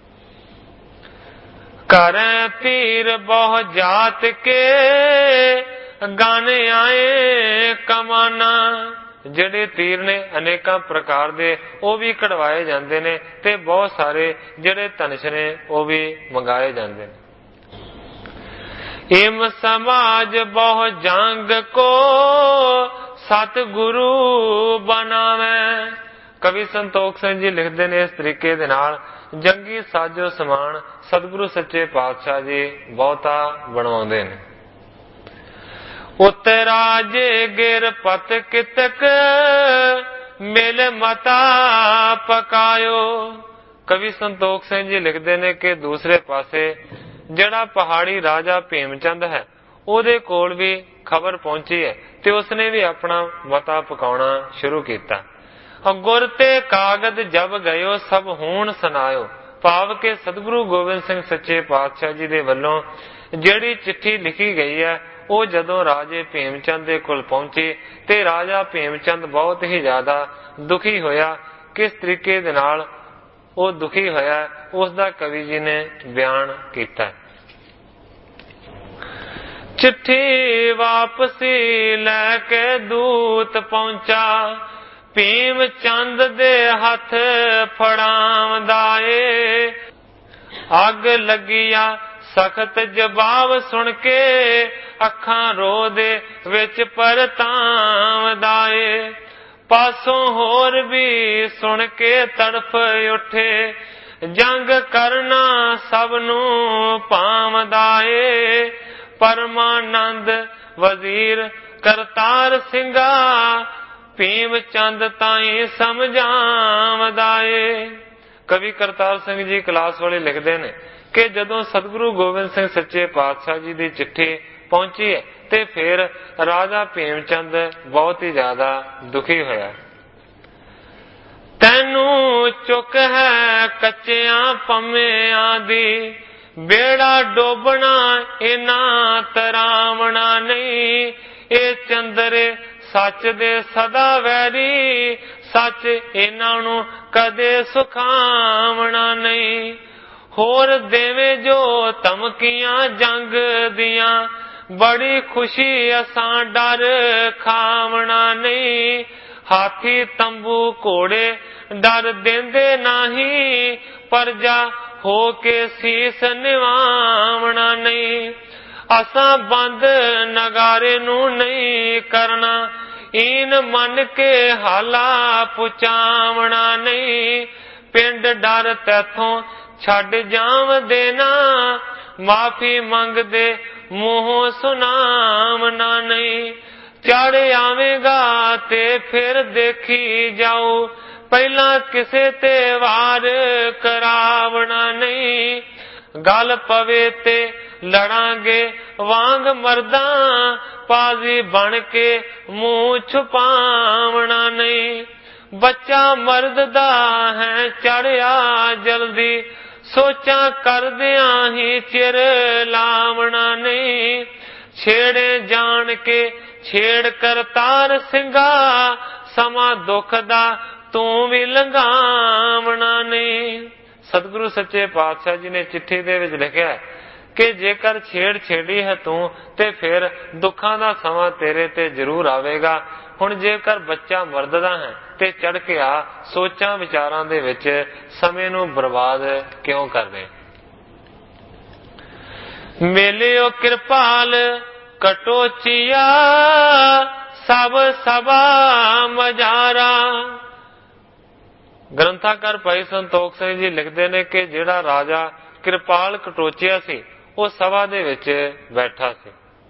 ਕਰੈ ਤੀਰ ਬਹੁ ਜਾਤ ਕੇ ਗਨ ਆਏ ਕਮਾਨਾ। ਜਿਹੜੇ ਤੀਰ ਨੇ ਅਨੇਕਾਂ ਪ੍ਰਕਾਰ ਦੇ ਉਹ ਵੀ ਕਢਵਾਏ ਜਾਂਦੇ ਨੇ ਤੇ ਬਹੁਤ ਸਾਰੇ ਜਿਹੜੇ ਧਨੁਸ਼ ਨੇ ਉਹ ਵੀ ਮੰਗਾਏ ਜਾਂਦੇ ਨੇ। ਇਮ ਸਮਾਜ ਬਹੁ ਜੰਗ ਕੋ ਸਤਿਗੁਰੂ ਬਣਾਵੇ। ਕਵੀ ਸੰਤੋਖ ਸਿੰਘ ਜੀ ਲਿਖਦੇ ਨੇ ਇਸ ਤਰੀਕੇ ਦੇ ਨਾਲ, ਜੰਗੀ ਸਾਜੋ ਸਮਾਨ ਸਤਿਗੁਰੂ ਸੱਚੇ ਪਾਤਸ਼ਾਹ ਜੀ ਬਹੁਤਾ ਬਣਵਾਉਂਦੇ ਨੇ। ਉਤਰਾਜੇ ਗਿਰ ਪਤ ਕਿਤਕ ਮਿਲ ਮਤਾ ਪਕਾਇਓ। ਕਵੀ ਸੰਤੋਖ ਸਿੰਘ ਜੀ ਲਿਖਦੇ ਨੇ ਕਿ ਦੂਸਰੇ ਪਾਸੇ ਜਿਹੜਾ ਪਹਾੜੀ ਰਾਜਾ ਭੀਮ ਚੰਦ ਹੈ ਉਹਦੇ ਕੋਲ ਵੀ ਖਬਰ ਪਹੁੰਚੀ ਹੈ ਤੇ ਉਸਨੇ ਵੀ ਆਪਣਾ ਮਤਾ ਪਕਾਉਣਾ ਸ਼ੁਰੂ ਕੀਤਾ। ਗੁਰ ਤੇ ਕਾਗਜ਼ ਜਬ ਗਇਓ ਸਭ ਹੋਣ ਸੁਨਾਇਓ। ਭਾਵ ਕਿ ਸਤਿਗੁਰੂ ਗੋਬਿੰਦ ਸਿੰਘ ਸੱਚੇ ਪਾਤਸ਼ਾਹ ਜੀ ਦੇ ਵੱਲੋਂ ਜਿਹੜੀ ਚਿੱਠੀ ਲਿਖੀ ਗਈ ਹੈ ਉਹ ਜਦੋਂ ਰਾਜੇ ਭੀਮ ਚੰਦ ਦੇ ਕੋਲ ਪਹੁੰਚੀ ਤੇ ਰਾਜਾ ਭੀਮ ਚੰਦ ਬਹੁਤ ਹੀ ਜ਼ਿਆਦਾ ਦੁਖੀ ਹੋਇਆ। ਕਿਸ ਤਰੀਕੇ ਦੇ ਨਾਲ ਉਹ ਦੁਖੀ ਹੋਇਆ ਉਸ ਦਾ ਕਵੀ ਜੀ ਨੇ ਬਿਆਨ ਕੀਤਾ। ਚਿੱਠੀ ਵਾਪਸੀ ਲੈ ਕੇ ਦੂਤ ਪਹੁੰਚਾ, ਭੀਮ ਚੰਦ ਦੇ ਹੱਥ ਫੜਾਵਦਾ ਏ। ਅੱਗ ਲੱਗਿਆ ਸਖਤ ਜਵਾਬ ਸੁਣ ਕੇ ਅੱਖਾਂ ਰੋ ਦੇ ਵਿੱਚ ਪਰਤਾਵਦਾ ਏ। ਪਾਸੋਂ ਹੋਰ ਵੀ ਸੁਣ ਕੇ ਤੜਫ ਉੱਠੇ, ਜੰਗ ਕਰਨਾ ਸਭ ਨੂੰ ਭਾਵਦਾ ਏ। ਪਰਮਾਨੰਦ ਵਜ਼ੀਰ ਕਰਤਾਰ ਸਿੰਘਾ, ਭੀਮ ਚੰਦ ਤਾਈਂ ਸਮਝਾਵਦਾ ਏ। ਕਵੀ ਕਰਤਾਰ ਸਿੰਘ ਜੀ ਕਲਾਸ ਵਾਲੇ ਲਿਖਦੇ ਨੇ ਕਿ ਜਦੋਂ ਸਤਿਗੁਰੂ ਗੋਬਿੰਦ ਸਿੰਘ ਸੱਚੇ ਪਾਤਸ਼ਾਹ ਜੀ ਦੀ ਚਿੱਠੀ ਪਹੁੰਚੀ ਹੈ ਤੇ ਫਿਰ ਰਾਜਾ ਭੀਮ ਚੰਦ ਬਹੁਤ ਹੀ ਜ਼ਿਆਦਾ ਦੁਖੀ ਹੋਇਆ। ਤੈਨੂੰ ਚੁੱਕ ਹੈ ਕੱਚਿਆਂ ਪੰਮਿਆਂ ਦੀ, ਬੇੜਾ ਡੋਬਣਾ ਇਹਨਾਂ ਤਰਾਵਣਾ ਨਹੀਂ। ਇਹ ਚੰਦਰੇ ਸੱਚ ਦੇ ਸਦਾ ਵੈਰੀ, ਸੱਚ ਇਹਨਾਂ ਨੂੰ ਕਦੇ ਸੁਖਾਵਣਾ ਨਹੀਂ। ਹੋਰ ਦੇਵੇਂ ਜੋ ਧਮਕੀਆਂ ਜੰਗ ਦੀਆਂ, ਬੜੀ ਖੁਸ਼ੀ ਅਸਾਂ ਡਰ ਖਾਵਣਾ ਨਹੀਂ। ਹਾਥੀ ਤੰਬੂ ਘੋੜੇ ਡਰ ਦੇਂਦੇ ਨਹੀਂ, ਪਰਜਾ ਹੋ ਕੇ ਸੀਸ ਨਿਵਾਵਣਾ ਨਹੀਂ। ਅਸਾਂ ਬੰਦ ਨਗਾਰੇ ਨੂੰ ਨਹੀਂ ਕਰਨਾ, ਈਨ ਮੰਨ ਕੇ ਹਾਲਾ ਪੁਚਾਵਣਾ ਨਹੀਂ। ਪਿੰਡ ਡਰ ਤੈਥੋਂ ਛੱਡ ਜਾਵਦੇ ਨਾ, ਮਾਫੀ ਮੰਗਦੇ ਮੂੰਹੋਂ ਸੁਣਾਵਣਾ ਨਹੀਂ। ਚੜ ਆਵੇਗਾ ਤੇ ਫਿਰ ਦੇਖੀ ਜਾਊ, ਪਹਿਲਾਂ ਕਿਸੇ ਤੇ ਵਾਰ ਕਰਾਵਣਾ ਨਹੀਂ। ਗੱਲ ਪਵੇ ਤੇ ਲੜਾਂਗੇ ਵਾਂਗ ਮਰਦਾਂ, ਪਾਜ਼ੀ ਬਣ ਕੇ ਮੂੰਹ ਛੁਪਾਵਣਾ ਨਹੀਂ। ਬੱਚਾ ਮਰਦ ਦਾ ਹੈ ਚੜਿਆ ਜਲਦੀ, ਸੋਚਾਂ ਕਰਦਿਆਂ ਹੀ ਚਿਰ ਲਾਵਣਾ ਨਹੀਂ। ਛੇੜੇ ਜਾਣ ਕੇ ਛੇੜ ਕਰਤਾਰ ਸਿੰਘਾ, ਸਮਾਂ ਦੁੱਖ ਦਾ ਤੂੰ ਵੀ ਲੰਘਾਵਣਾ ਨਹੀਂ। ਸਤਿਗੁਰੂ ਸੱਚੇ ਪਾਤਸ਼ਾਹ ਜੀ ਨੇ ਚਿੱਠੀ ਦੇ ਵਿੱਚ ਲਿਖਿਆ ਕਿ ਜੇਕਰ ਛੇੜ ਛੇੜੀ ਹੈ ਤੂੰ ਤੇ ਫਿਰ ਦੁੱਖਾਂ ਦਾ ਸਮਾਂ ਤੇਰੇ ਤੇ ਜ਼ਰੂਰ ਆਵੇਗਾ। ਹੁਣ ਜੇਕਰ ਬੱਚਾ ਮਰਦ ਦਾ ਹੈ ਤੇ ਚੜ ਕੇ ਆ, ਸੋਚਾਂ ਵਿਚਾਰਾਂ ਦੇ ਵਿੱਚ ਸਮੇਂ ਨੂੰ ਬਰਬਾਦ ਕਿਉਂ ਕਰਦੇ। ਮੇਲਿਓ ਕਿਰਪਾਲ ਕਟੋਚੀਆ, ਸਭ ਸਭਾ ਮਜਾਰਾ। ਗ੍ਰੰਥਾਕਾਰ ਭਾਈ ਸੰਤੋਖ ਸਿੰਘ ਜੀ ਲਿਖਦੇ ਨੇ ਕਿ ਜਿਹੜਾ ਰਾਜਾ ਕਿਰਪਾਲ ਕਟੋਚੀਆ ਸੀ, ਉਹ ਸਭਾ ਦੇ ਵਿੱਚ ਬੈਠਾ ਸੀ।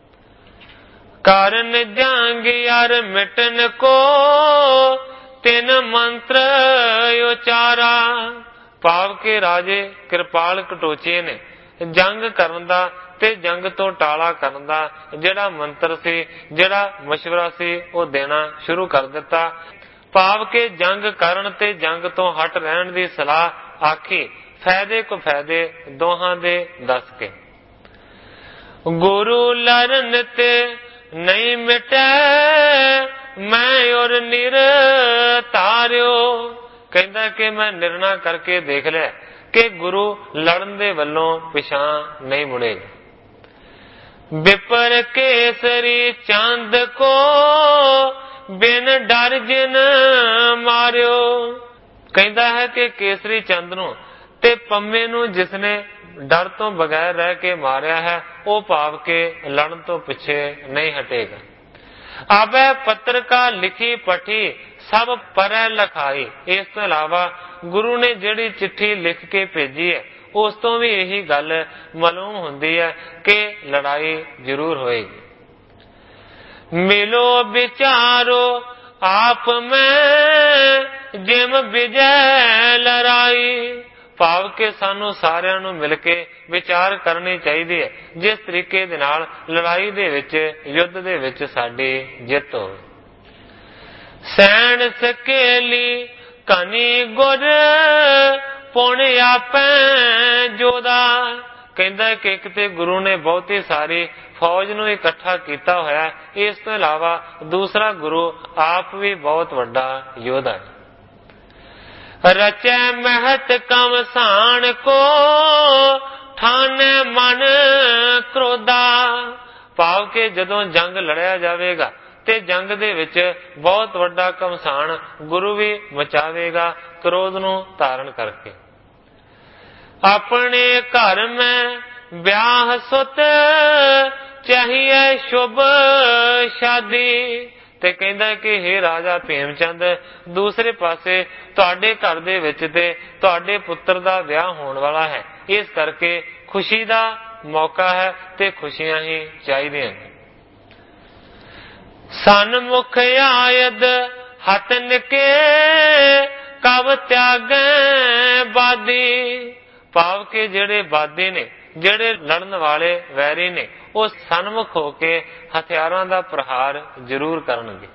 ਕਾਰਨ ਜੰਗ ਯਾਰ ਮਿਟਨ ਕੋ, ਤਿੰਨ ਮੰਤਰ ਉਚਾਰਾ। ਭਾਵ ਕਿ ਰਾਜੇ ਕਿਰਪਾਲ ਕਟੋਚੀਏ ਨੇ ਜੰਗ ਕਰਨ ਦਾ ਤੇ ਜੰਗ ਤੋਂ ਟਾਲਾ ਕਰਨ ਦਾ ਜਿਹੜਾ ਮੰਤਰ ਸੀ, ਜਿਹੜਾ ਮਸ਼ਵਰਾ ਸੀ, ਉਹ ਦੇਣਾ ਸ਼ੁਰੂ ਕਰ ਦਿੱਤਾ। ਭਾਵ ਕਿ ਜੰਗ ਕਰਨ ਤੇ ਜੰਗ ਤੋਂ ਹਟ ਰਹਿਣ ਦੀ ਸਲਾਹ ਆਖੀ, ਫਾਇਦੇ ਕੋ ਫਾਇਦੇ ਦੋਹਾਂ ਦੇ ਦੱਸ ਕੇ। ਗੁਰੂ ਲਰਨ ਤੇ ਨਹੀਂ ਮਿਟੈ, ਮੈਂ ਔਰ ਨਿਰ ਤਾਰਿਓ। ਕਹਿੰਦਾ ਕਿ ਮੈਂ ਨਿਰਣਾ ਕਰਕੇ ਦੇਖ ਲਿਆ ਕਿ ਗੁਰੂ ਲੜਨ ਦੇ ਵੱਲੋਂ ਪਿਛਾਂ ਨਹੀਂ ਮੁੜੇਗਾ। ਵਿਪਰ ਕੇਸਰੀ ਚੰਦ ਕੋ, ਬਿਨ ਡਰ ਜਿਨ ਮਾਰਿਓ। ਕਹਿੰਦਾ ਹੈ ਕਿ ਕੇਸਰੀ ਚੰਦ ਨੂੰ ਤੇ ਪੰਮੇ ਨੂੰ ਜਿਸਨੇ ਡਰ ਤੋਂ ਬਗੈਰ ਰਹਿ ਕੇ ਮਾਰਿਆ ਹੈ, ਉਹ ਭਾਵ ਕੇ ਲੜਨ ਤੋਂ ਪਿੱਛੇ ਨਹੀਂ ਹਟੇਗਾ। ਆਬੈ ਪੱਤਰਕਾ ਲਿਖੀ ਪਠੀ, ਸਭ ਪਰੈ ਲਖਾਈ। ਇਸ ਤੋਂ ਇਲਾਵਾ ਗੁਰੂ ਨੇ ਜਿਹੜੀ ਚਿੱਠੀ ਲਿਖ ਕੇ ਭੇਜੀ ਹੈ, ਉਸ ਤੋਂ ਵੀ ਇਹੀ ਗੱਲ ਮਾਲੂਮ ਹੁੰਦੀ ਹੈ ਕਿ ਲੜਾਈ ਜ਼ਰੂਰ ਹੋਏਗੀ। ਮਿਲੋ ਵਿਚਾਰੋ ਆਪ ਮੈਂ, ਜਿਮ ਵਿਜੈ ਲੜਾਈ। ਭਾਵ ਕਿ ਸਾਨੂੰ ਸਾਰਿਆਂ ਨੂੰ ਮਿਲ ਕੇ ਵਿਚਾਰ ਕਰਨੀ ਚਾਹੀਦੀ ਹੈ, ਜਿਸ ਤਰੀਕੇ ਦੇ ਨਾਲ ਲੜਾਈ ਦੇ ਵਿੱਚ, ਯੁੱਧ ਦੇ ਵਿੱਚ ਸਾਡੀ ਜਿੱਤ ਹੋਵੇ। ਸੈਣ ਸਕੇਲੀ ਕਨੀ ਗੁਰ, ਪੁਣ ਆਪੈ ਜੋਦਾ। ਕਹਿੰਦਾ ਕਿ ਇੱਕ ਤੇ ਗੁਰੂ ਨੇ ਬਹੁਤੀ ਸਾਰੀ ਫੌਜ ਨੂੰ ਇਕੱਠਾ ਕੀਤਾ ਹੋਇਆ, ਇਸ ਤੋਂ ਇਲਾਵਾ ਦੂਸਰਾ ਗੁਰੂ ਆਪ ਵੀ ਬਹੁਤ ਵੱਡਾ ਯੋਧਾ ਹੈ। ਰਚੈ ਮਹਤ ਕਮਸਾਨ ਕੋ, ਠਾਨੈ ਮਨ ਕ੍ਰੋਧਾ। ਭਾਵ ਕਿ ਜਦੋਂ ਜੰਗ ਲੜਿਆ ਜਾਵੇਗਾ ਤੇ ਜੰਗ ਦੇ ਵਿੱਚ ਬਹੁਤ ਵੱਡਾ ਕਮਸਾਨ ਗੁਰੂ ਵੀ ਮਚਾਵੇਗਾ, ਕ੍ਰੋਧ ਨੂੰ ਧਾਰਨ ਕਰਕੇ। ਆਪਣੇ ਘਰ ਮੈਂ ब्याह सुत चाहिए शुभ शादी। ते कहंदा कि हे राजा भीम चंद, दूसरे पासे तुहाडे घर दे विच ते तुहाडे पुत्र दा विआह होण वाला है, इस करके खुशी दा मौका है ते खुशियां ही चाहिदियां ने। सन्मुख आयद हथ निके कब त्यागे बादी। भाव के जेड़े बादी ने, जेड़े लड़न वाले वैरी ने, वो सन्मुख होके हथियारां दा प्रहार जरूर करनगे।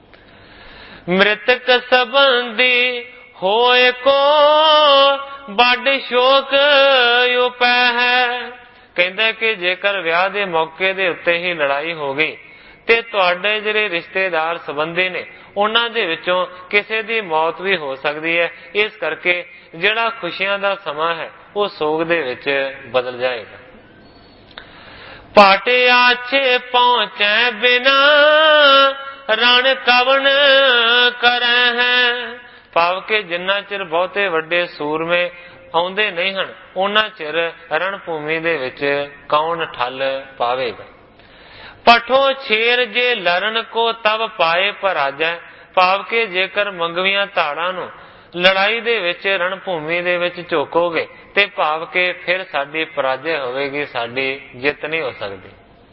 मृतक संबंधी होए को बड़ शोक उपै है। कहंदा कि जेकर विआह दे मौके दे उत्ते ही लड़ाई हो गई ते तुहाडे ਜਿਹੜੇ रिश्तेदार संबंधी ने ਉਹਨਾਂ ਦੇ ਵਿੱਚੋਂ ਕਿਸੇ ਦੀ मौत भी हो सकती है। इस करके ਜਿਹੜਾ खुशियां ਦਾ ਸਮਾਂ है वो सोग ਦੇ ਵਿੱਚ बदल जाएगा। पाटे आछे पहुंचे बिना रण कवन करे है। भाव के जिन्ना चिर बहुते वड्डे सूरमे आउंदे नहीं हन, उन्ना चिर रण भूमि दे विच कौन ठल पावेगा। पठो छेर जे लरण को तब पाए पराजय। भाव के जेकर मंगवियां धाड़ां नूं लड़ाई दे विच रण भूमि दे विच झोकोगे ते भाव के फिर साडी पराजय होवेगी, साडी जित नहीं हो सकती।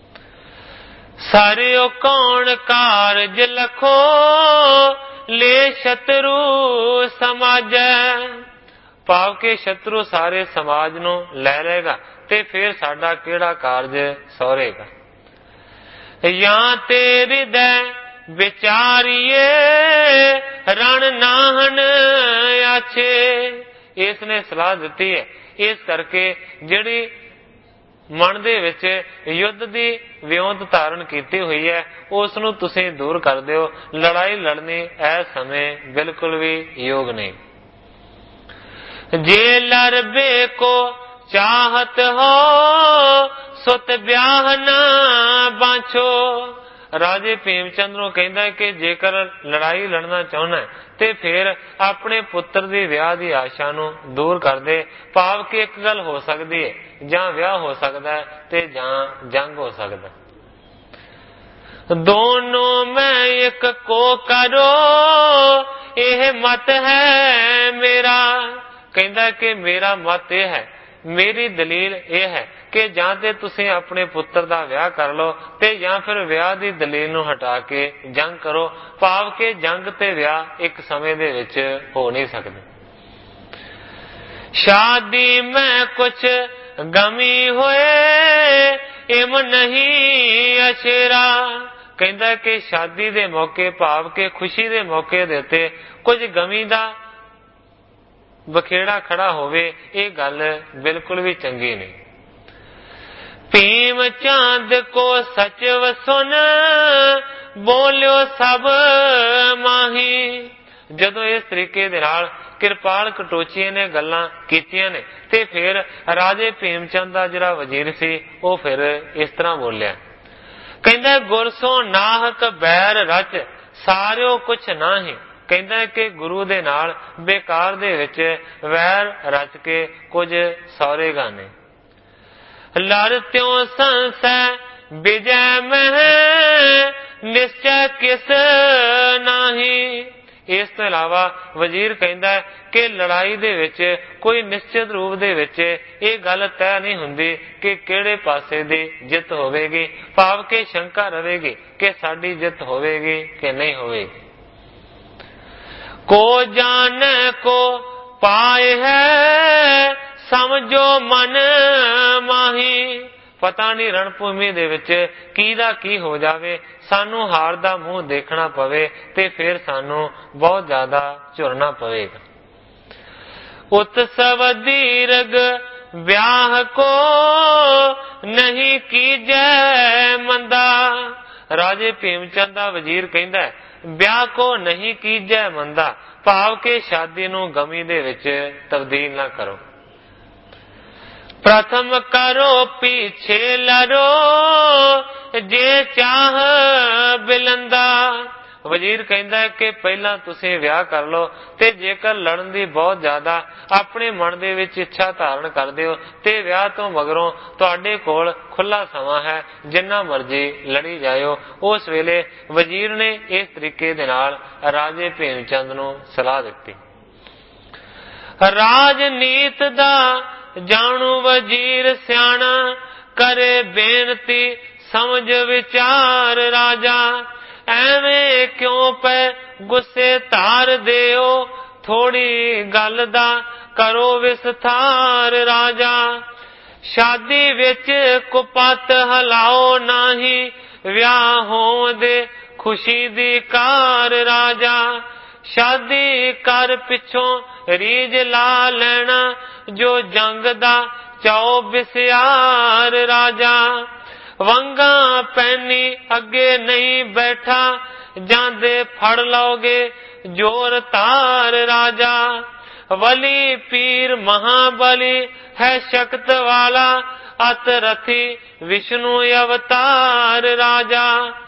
सारियो कौन कारज लखो ले शत्रु समाजै। भाव के शत्रु सारे समाज नूं लै लेगा ते फिर साडा किहड़ा कारज सौरेगा। या ते हृदय विचारिए रण नाहन आछे। इसने सलाह दी है, इस करके जिहड़ी मन दे विच युद्ध दी विਉਂਤ धारण कीती हुई है उस नूं तुसीं दूर कर दिओ। लड़ाई लड़नी इस समय बिल्कुल भी योग नहीं। जे लड़बे को चाहत हो सुत ब्याह ना बांछो। राजे भीमचंद नूं कहंदा कि जेकर लड़ाई लड़ना चाहना है ते फिर अपने पुत्र दी विआह दी आशा नूं दूर कर दे। भाव कि एक गल हो सकती है, जां विआह हो सकता है ते जां जंग हो सकता है। दोनों में एक को करो यह मत है मेरा। कहंदा कि मेरा मत यह है, मेरी दलील यह है कि जां ते तुसीं अपने पुत्र दा विआह कर लो ते जां फिर विआह दी दलील नूं हटा के जंग करो। भाव के जंग ते विआह एक समय दे विच हो नहीं सकदे। शादी में कुछ गमी होए इम नहीं अशेरा। कहंदा कि शादी दे मौके भाव के खुशी दे मौके दे उत्ते कुछ गमी दा बखेड़ा खड़ा होवे, ये गल बिल्कुल भी चंगी नहीं। भीम चंद को सचव सुन बोलियो सब माही। जदों इस तरीके दे नाल किरपाल कटोचीए ने गल्लां कीतियां ने ते फिर राजे भीमचंद दा जिहड़ा वजीर सी वो फिर इस तरह बोलिया। कहंदा गुरसों नाहक बैर रच सारियो कुछ नाही। कहंदा कि गुरु दे नाल बेकार दे विच वैर रच के कुछ सौरेगा नहीं। लड़ त्यों संसै विजय में निश्चय किस नाही। इस तो इलावा वजीर कहंदा है कि लड़ाई दे विच कोई निश्चित रूप दे विच ये गल तय नहीं हुंदी कि किहड़े पासे दी जित होवेगी। भाव के शंका रहेगी कि साडी जित होवेगी कि नहीं होवेगी। को जाने को पाए है समझो मन माही। पता नहीं रणभूमि दे विच कीदा की हो जावे, सानू हार दा मुंह देखना पवे ते फिर सानू बहुत ज्यादा झुरना पवेगा। उत्सव दीर्घ ब्याह को नहीं कीजै मंदा। राजे भीमचंद दा वजीर कहंदा है ब्याह को नहीं कीजै मंदा। भाव के शादी नूं गमी दे विच तब्दील ना करो। प्रथम करो पीछे लरो जे चाह बिलंदा। ਵਜ਼ੀਰ ਕਹਿੰਦਾ ਹੈ ਕਿ ਪਹਿਲਾਂ ਤੁਸੀਂ ਵਿਆਹ ਕਰ ਲਓ, ਤੇ ਜੇਕਰ ਲੜਨ ਦੀ ਬਹੁਤ ਜ਼ਿਆਦਾ ਆਪਣੇ ਮਨ ਦੇ ਵਿੱਚ ਇੱਛਾ ਧਾਰਨ ਕਰਦੇ ਹੋ ਤੇ ਵਿਆਹ ਤੋਂ ਮਗਰੋਂ ਤੁਹਾਡੇ ਕੋਲ ਖੁੱਲਾ ਸਮਾਂ ਹੈ, ਜਿੰਨਾ ਮਰਜ਼ੀ ਲੜੀ ਜਾਇਓ। ਉਸ ਵੇਲੇ ਵਜ਼ੀਰ ਨੇ ਇਸ ਤਰੀਕੇ ਦੇ ਨਾਲ ਰਾਜੇ ਭੀਮ ਚੰਦ ਨੂੰ ਸਲਾਹ ਦਿੱਤੀ। ਰਾਜਨੀਤ ਦਾ ਜਾਣੂ ਵਜ਼ੀਰ ਸਿਆਣਾ, ਕਰੇ ਬੇਨਤੀ ਸਮਝ ਵਿਚਾਰ ਰਾਜਾ। ਐਵੇਂ ਕਿਉਂ ਪੈ ਗੁੱਸੇ ਧਾਰ ਦਿਓ, ਥੋੜੀ ਗੱਲ ਦਾ ਕਰੋ ਵਿਸਥਾਰ ਰਾਜਾ। ਸ਼ਾਦੀ ਵਿੱਚ ਕੁਪੱਤ ਹਲਾਓ ਨਹੀਂ, ਵਿਆਹ ਹੋਣ ਦੇ ਖੁਸ਼ੀ ਦੀ ਕਾਰ ਰਾਜਾ। ਸ਼ਾਦੀ ਕਰ ਪਿੱਛੋਂ ਰੀਝ ਲਾ ਲੈਣਾ, ਜੋ ਜੰਗ ਦਾ ਚਾਓ ਬਿਸਿਆਰ ਰਾਜਾ। ਵੰਗਾਂ ਪੈਨੀ ਅੱਗੇ ਨਹੀਂ ਬੈਠਾ, ਜਾਂਦੇ ਫੜ ਲਓਗੇ ਜੋਰ ਧਾਰ ਰਾਜਾ। ਵਲੀ ਪੀਰ ਮਹਾਬਲੀ ਹੈ ਸ਼ਕਤ ਵਾਲਾ, ਅਤ ਰਥੀ ਵਿਸ਼ਨੂੰ ਅਵਤਾਰ ਰਾਜਾ।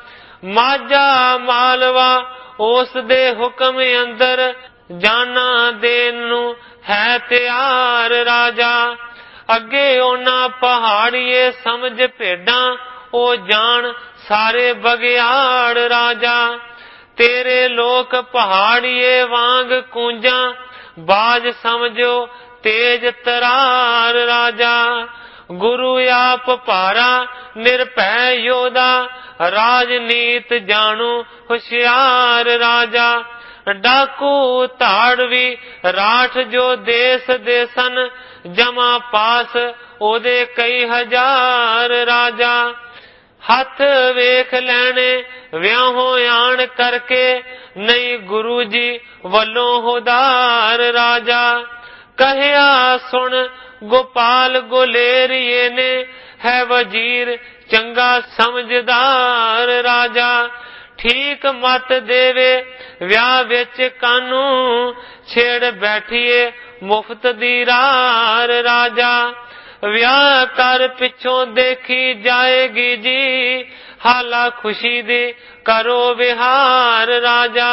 ਮਾਝਾ ਮਾਲਵਾ ਉਸ ਦੇ ਹੁਕਮ ਅੰਦਰ, ਜਾਨਾ ਦੇਣ ਨੂੰ ਹੈ ਤਿਆਰ ਰਾਜਾ। ਅੱਗੇ ਉਹਨਾਂ ਪਹਾੜੀਏ ਸਮਝ ਭੇਡਾਂ, ਉਹ ਜਾਣ ਸਾਰੇ ਬਗਿਆੜ ਰਾਜਾ। ਤੇਰੇ ਲੋਕ ਪਹਾੜੀਏ ਵਾਂਗ ਕੂੰਜਾਂ, ਬਾਜ ਸਮਝੋ ਤੇਜ ਤਰਾਰ ਰਾਜਾ। ਗੁਰੂ ਆਪ ਭਾਰਾ ਨਿਰਭੈ ਯੋਧਾ, ਰਾਜਨੀਤ ਜਾਣੂ ਹੁਸ਼ਿਆਰ ਰਾਜਾ। ਡਾਕੂ ਧਾੜਵੀ ਰਾਠ ਜੋ ਦੇਸ ਦੇ ਸਨ, ਜਮਾ ਪਾਸ ਉਹਦੇ ਕਈ ਹਜ਼ਾਰ ਰਾਜਾ। ਹੱਥ ਵੇਖ ਲੈਣੇ ਵਿਆਹੋਂ ਆਣ ਕਰਕੇ, ਨਹੀਂ ਗੁਰੂ ਜੀ ਵੱਲੋਂ ਹੁਦਾਰ ਰਾਜਾ। ਕਹਿਆ ਸੁਣ ਗੋਪਾਲ ਗੁਲੇਰੀਏ ਨੇ, ਹੈ ਵਜ਼ੀਰ ਚੰਗਾ ਸਮਝਦਾਰ ਰਾਜਾ। ਠੀਕ ਮਤ ਦੇਵੇ ਵਿਆਹ ਵਿੱਚ ਕਾਨੂੰ, ਛੇੜ ਬੈਠੀਏ ਮੁਫਤ ਦੀ ਰਾਰ ਰਾਜਾ। ਵਿਆਹ ਕਰ ਪਿੱਛੋਂ ਦੇਖੀ ਜਾਏਗੀ ਜੀ, ਹਾਲਾ ਖੁਸ਼ੀ ਦੀ ਕਰੋ ਵਿਹਾਰ ਰਾਜਾ।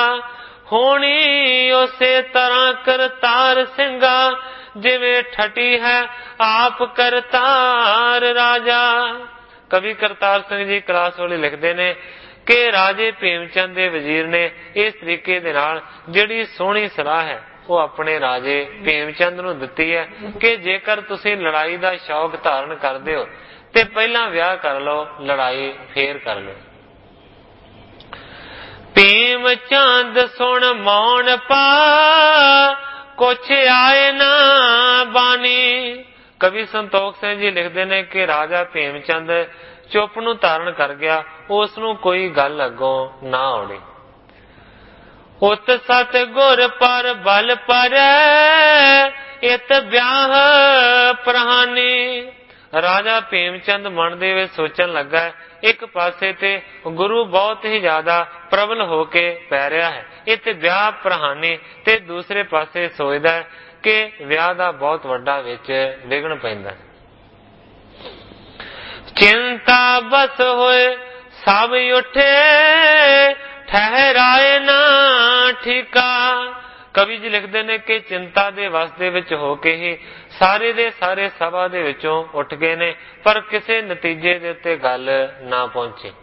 ਹੋਣੀ ਉਸੇ ਤਰ੍ਹਾਂ ਕਰਤਾਰ ਸਿੰਘਾ, ਜਿਵੇਂ ਠਟੀ ਹੈ ਆਪ ਕਰਤਾਰ ਰਾਜਾ। ਕਵੀ ਕਰਤਾਰ ਸਿੰਘ ਜੀ ਕਲਾਸੋਲੀ ਲਿਖਦੇ ਨੇ ਕਿ ਰਾਜੇ ਭੀਮ ਚੰਦ ਦੇ ਵਜ਼ੀਰ ਨੇ ਇਸ ਤਰੀਕੇ ਦੇ ਨਾਲ ਜਿਹੜੀ ਸੋਹਣੀ ਸਲਾਹ ਹੈ ਉਹ ਆਪਣੇ ਰਾਜੇ ਭੀਮ ਚੰਦ ਨੂੰ ਦਿੱਤੀ ਹੈ ਕਿ ਜੇਕਰ ਤੁਸੀਂ ਲੜਾਈ ਦਾ ਸ਼ੌਕ ਧਾਰਨ ਕਰਦੇ ਹੋ ਤੇ ਪਹਿਲਾਂ ਵਿਆਹ ਕਰ ਲਓ, ਲੜਾਈ ਫੇਰ ਕਰ ਲਓ। ਭੀਮ ਚੰਦ ਸੁਣ ਮੌਨ ਪਾ, ਕੁਛ ਆਏ ਨਾ ਬਾਣੀ। ਕਵੀ ਸੰਤੋਖ ਸਿੰਘ ਜੀ ਲਿਖਦੇ ਨੇ ਕਿ ਰਾਜਾ ਭੀਮ ਚੰਦ ਚੁੱਪ ਨੂੰ ਧਾਰਨ ਕਰ ਗਿਆ, ਉਸ ਨੂੰ ਕੋਈ ਗੱਲ ਅੱਗੋਂ ਨਾ ਆਉਣੀ। ਉਤ ਸਤ ਗੁਰ ਪਰ ਬਲ ਪਰੈ, ਇਤ ਵਿਆਹ ਪ੍ਰਹਾਨੀ। ਰਾਜਾ ਭੀਮ ਚੰਦ ਮਨ ਦੇ ਵਿੱਚ ਸੋਚਣ ਲੱਗਾ, ਇੱਕ ਪਾਸੇ ਤੇ ਗੁਰੂ ਬਹੁਤ ਹੀ ਜ਼ਿਆਦਾ ਪ੍ਰਬਲ ਹੋ ਕੇ ਪੈ ਰਿਹਾ ਹੈ, ਇਹ ਤੇ ਵਿਆਹ ਪ੍ਰਹਾਨੀ, ਤੇ ਦੂਸਰੇ ਪਾਸੇ ਸੋਚਦਾ ਹੈ ਕਿ ਵਿਆਹ ਦਾ ਬਹੁਤ ਵੱਡਾ ਵਿੱਚ ਵਿਘਨ ਪੈਂਦਾ। ਚਿੰਤਾ ਬਸ ਹੋਏ ਸਭ ਉੱਠੇ, ਠਹਿਰਾਏ ਨਾ ਠੀਕਾ। ਕਵੀ ਜੀ ਲਿਖਦੇ ਨੇ ਕਿ ਚਿੰਤਾ ਦੇ ਵਸ ਦੇ ਵਿੱਚ ਹੋ ਕੇ ਹੀ ਸਾਰੇ ਦੇ ਸਾਰੇ ਸਭਾ ਦੇ ਵਿੱਚੋਂ ਉੱਠ ਗਏ ਨੇ, ਪਰ ਕਿਸੇ ਨਤੀਜੇ ਦੇ ਉੱਤੇ ਗੱਲ ਨਾ ਪਹੁੰਚੀ।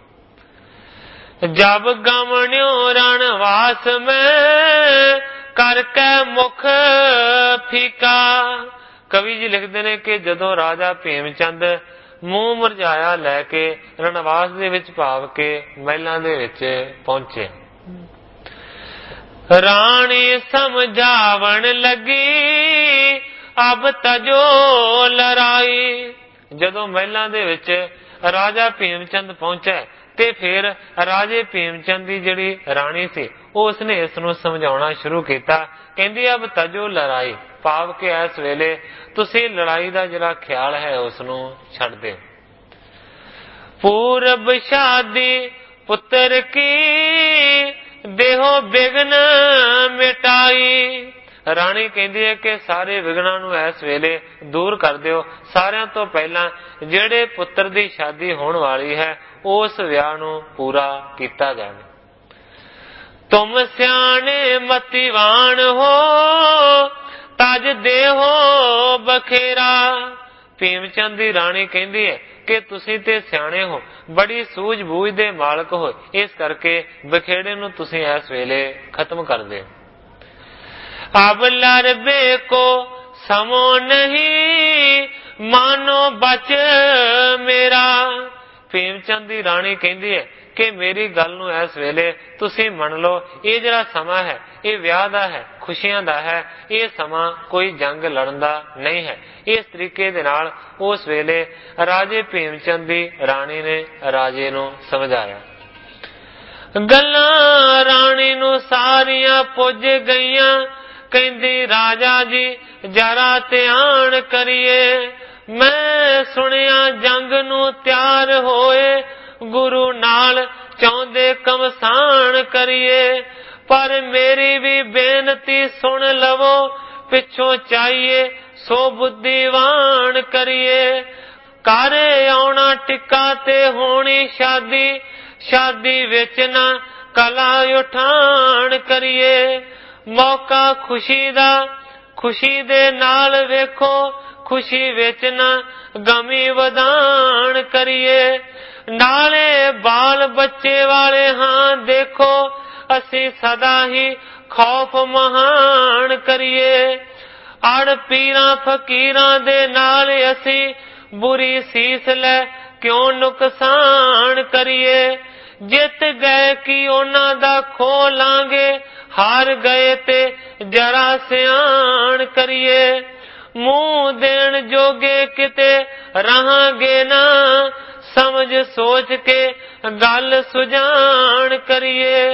ਜਬ ਗਮਣਿਓ ਰਣਵਾਸ ਮੈਂ, ਕਰਕੇ ਮੁਖ ਫੀਕਾ। ਕਵੀ ਜੀ ਲਿਖਦੇ ਨੇ ਕਿ ਜਦੋਂ ਰਾਜਾ ਭੀਮ ਚੰਦ ਮੂੰਹ ਮੁਰਝਾਇਆ ਲੈ ਕੇ ਰਣਵਾਸ ਦੇ ਵਿੱਚ ਭਾਵ ਕੇ ਮਹਿਲਾਂ ਦੇ ਵਿੱਚ ਪਹੁੰਚੇ, ਰਾਣੀ ਸਮਝਾਵਣ ਲੱਗੀ ਅਬ ਤਜੋ ਲੜਾਈ। ਜਦੋਂ ਮਹਿਲਾਂ ਦੇ ਵਿੱਚ ਰਾਜਾ ਭੀਮ ਚੰਦ ਪਹੁੰਚਿਆ ਤੇ ਫਿਰ ਰਾਜੇ ਭੀਮ ਚੰਦ ਦੀ ਜਿਹੜੀ ਰਾਣੀ ਸੀ ਉਸ ਨੇ ਇਸ ਨੂੰ ਸਮਝਾਉਣਾ ਸ਼ੁਰੂ ਕੀਤਾ, ਕਹਿੰਦੀ ਅਬ ਤਜੋ ਲੜਾਈ, ਭਾਵ ਕਿ ਇਸ ਵੇਲੇ ਤੁਸੀਂ ਲੜਾਈ ਦਾ ਜਿਹੜਾ ਖਿਆਲ ਹੈ ਉਸ ਨੂੰ ਛੱਡ ਦਿਓ। ਪੂਰਬ ਸ਼ਾਦੀ ਪੁੱਤਰ ਕੀ, ਦੇਹੋ ਬਿਗਨ ਮਿਟਾਈ। ਰਾਣੀ ਕਹਿੰਦੀ ਹੈ ਕਿ ਸਾਰੇ ਵਿਗਨਾਂ ਨੂੰ ਇਸ ਵੇਲੇ ਦੂਰ ਕਰ ਦਿਓ, ਸਾਰਿਆਂ ਤੋਂ ਪਹਿਲਾਂ ਜਿਹੜੇ ਪੁੱਤਰ ਦੀ ਸ਼ਾਦੀ ਹੋਣ ਵਾਲੀ ਹੈ ਉਸ ਵਿਆਹ ਨੂੰ ਪੂਰਾ ਕੀਤਾ ਜਾਵੇ। तुम सियाने मतिवान हो तज देहो बखेरा। ਭੀਮਚੰਦ ਦੀ ਰਾਣੀ ਕਹਿੰਦੀ ਹੈ ਕਿ ਤੁਸੀਂ ਤੇ ਸਿਆਣੇ ਹੋ, ਬੜੀ ਸੂਝ-ਬੂਝ ਦੇ ਮਾਲਕ ਹੋ, ਇਸ ਕਰਕੇ ਬਖੇੜੇ ਨੂੰ ਤੁਸੀਂ ਇਸ ਵੇਲੇ ਖਤਮ ਕਰ ਦਿਓ। ਅਬ ਲਰਬੇ ਕੋ ਸਮੋ ਨਹੀਂ ਮਾਨੋ ਬਚ ਮੇਰਾ। ਭੀਮਚੰਦ ਦੀ ਰਾਣੀ ਕਹਿੰਦੀ ਹੈ ਕਿ ਮੇਰੀ ਗੱਲ ਨੂੰ ਇਸ ਵੇਲੇ ਤੁਸੀਂ ਮੰਨ ਲਓ। ਇਹ ਜਿਹੜਾ ਸਮਾਂ ਹੈ ਇਹ ਵਿਆਹ ਦਾ ਹੈ, ਖੁਸ਼ੀਆਂ ਦਾ ਹੈ, ਇਹ ਸਮਾਂ ਕੋਈ ਜੰਗ ਲੜਨ ਦਾ ਨਹੀਂ ਹੈ। ਇਸ ਤਰੀਕੇ ਦੇ ਨਾਲ ਉਸ ਵੇਲੇ ਰਾਜੇ ਭੀਮਚੰਦ ਦੀ ਰਾਣੀ ਨੇ ਰਾਜੇ ਨੂੰ ਸਮਝਾਇਆ। ਗੱਲਾਂ ਰਾਣੀ ਨੂੰ ਸਾਰੀਆਂ ਪੁੱਜ ਗਈਆਂ, ਕਹਿੰਦੀ ਰਾਜਾ ਜੀ ਜਰਾ ਧਿਆਨ ਕਰੀਏ। ਮੈਂ ਸੁਣਿਆ ਜੰਗ ਨੂੰ ਤਿਆਰ ਹੋਏ, ਗੁਰੂ ਨਾਲ ਚਾਹੁੰਦੇ ਕਮਸਾਨ ਕਰੀਏ। ਪਰ ਮੇਰੀ ਵੀ ਬੇਨਤੀ ਸੁਣ ਲਵੋ, ਪਿੱਛੋਂ ਚਾਹੀਏ ਸੋ ਬੁੱਧੀਵਾਨ ਕਰੀਏ। ਘਰ ਆਉਣਾ ਟਿੱਕਾ ਤੇ ਹੋਣੀ ਸ਼ਾਦੀ, ਸ਼ਾਦੀ ਵਿੱਚ ਨਾ ਕਲਾ ਉਠਾਣ ਕਰੀਏ। ਮੌਕਾ ਖੁਸ਼ੀ ਦਾ ਖੁਸ਼ੀ ਦੇ ਨਾਲ ਵੇਖੋ, ਖੁਸ਼ੀ ਵਿੱਚ ਨਾ ਗਮੀ ਵਧਾਣ ਕਰੀਏ। ਨਾਲੇ ਬਾਲ ਬੱਚੇ ਵਾਲੇ ਹਾਂ ਦੇਖੋ, ਅਸੀਂ ਸਦਾ ਹੀ ਖੌਫ ਮਹਾਨ ਕਰੀਏ। ਅੜ ਪੀਰਾਂ ਫਕੀਰਾਂ ਦੇ ਨਾਲ ਅਸੀਂ ਬੁਰੀ ਸੀਸ ਲੈ ਕਿਉਂ ਨੁਕਸਾਨ ਕਰੀਏ। ਜਿੱਤ ਗਏ ਕਿ ਉਹਨਾਂ ਦਾ ਖੋ ਲਾਂਗੇ, ਹਾਰ ਗਏ ਤੇ ਜਰਾ ਸਿਆਣ ਕਰੀਏ। ਮੂੰਹ ਦੇਣ ਜੋਗੇ ਕਿਤੇ ਰਹਾਂਗੇ ਨਾ, ਸਮਝ ਸੋਚ ਕੇ ਗੱਲ ਸੁਝਾਣ ਕਰੀਏ।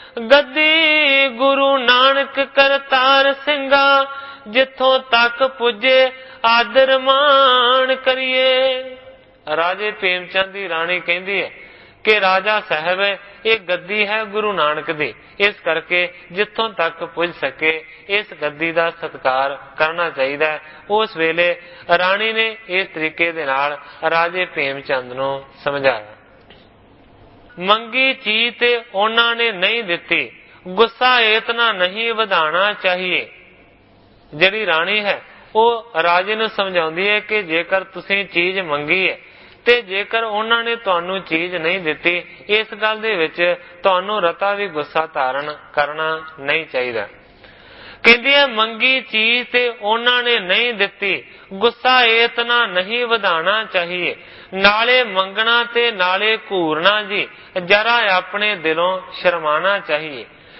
ਗੱਦੀ ਗੁਰੂ ਨਾਨਕ ਕਰਤਾਰ ਸਿੰਘਾ, ਜਿੱਥੋਂ ਤੱਕ ਪੁੱਜੇ ਆਦਰ ਮਾਣ ਕਰੀਏ। ਰਾਜੇ ਭੀਮਚੰਦ ਦੀ ਰਾਣੀ ਕਹਿੰਦੀ ਹੈ ਕਿ ਰਾਜਾ ਸਾਹਿਬ ਇਹ ਗੱਦੀ ਹੈ ਗੁਰੂ ਨਾਨਕ ਦੀ, ਇਸ ਕਰਕੇ ਜਿੱਥੋਂ ਤੱਕ ਪੁੱਜ ਸਕੇ ਇਸ ਗੱਦੀ ਦਾ ਸਤਿਕਾਰ ਕਰਨਾ ਚਾਹੀਦਾ ਹੈ। ਉਸ ਵੇਲੇ ਰਾਣੀ ਨੇ ਇਸ ਤਰੀਕੇ ਦੇ ਨਾਲ ਰਾਜੇ ਭੀਮਚੰਦ ਨੂੰ ਸਮਝਾਇਆ। ਮੰਗੀ ਚੀਜ਼ ਤੇ ਉਹਨਾਂ ਨੇ ਨਹੀਂ ਦਿੱਤੀ, ਗੁੱਸਾ ਇਤਨਾ ਨਹੀਂ ਵਧਾਣਾ ਚਾਹੀਏ। ਜਿਹੜੀ ਰਾਣੀ ਹੈ ਉਹ ਰਾਜੇ ਨੂੰ ਸਮਝਾਉਂਦੀ ਹੈ ਕਿ ਜੇਕਰ ਤੁਸੀਂ ਚੀਜ਼ ਮੰਗੀ ਹੈ ਤੇ ਜੇਕਰ ਉਹਨਾਂ ਨੇ ਤੁਹਾਨੂੰ ਚੀਜ਼ ਨਹੀਂ ਦਿੱਤੀ, ਇਸ ਗੱਲ ਦੇ ਵਿੱਚ ਤੁਹਾਨੂੰ ਰਤਾ ਵੀ ਗੁੱਸਾ ਧਾਰਨ ਕਰਨਾ ਨਹੀਂ ਚਾਹੀਦਾ। ਕਹਿੰਦੀ ਹੈ ਮੰਗੀ ਚੀਜ਼ ਤੇ ਉਹਨਾਂ ਨੇ ਨਹੀਂ ਦਿੱਤੀ, ਗੁੱਸਾ ਇਤਨਾ ਨਹੀਂ ਵਧਾਣਾ ਚਾਹੀਏ। ਨਾਲੇ ਮੰਗਣਾ ਤੇ ਨਾਲੇ ਘੂਰਨਾ ਜੀ, ਜਰਾ ਆਪਣੇ ਦਿਲੋਂ ਸ਼ਰਮਾਣਾ ਚਾਹੀਏ।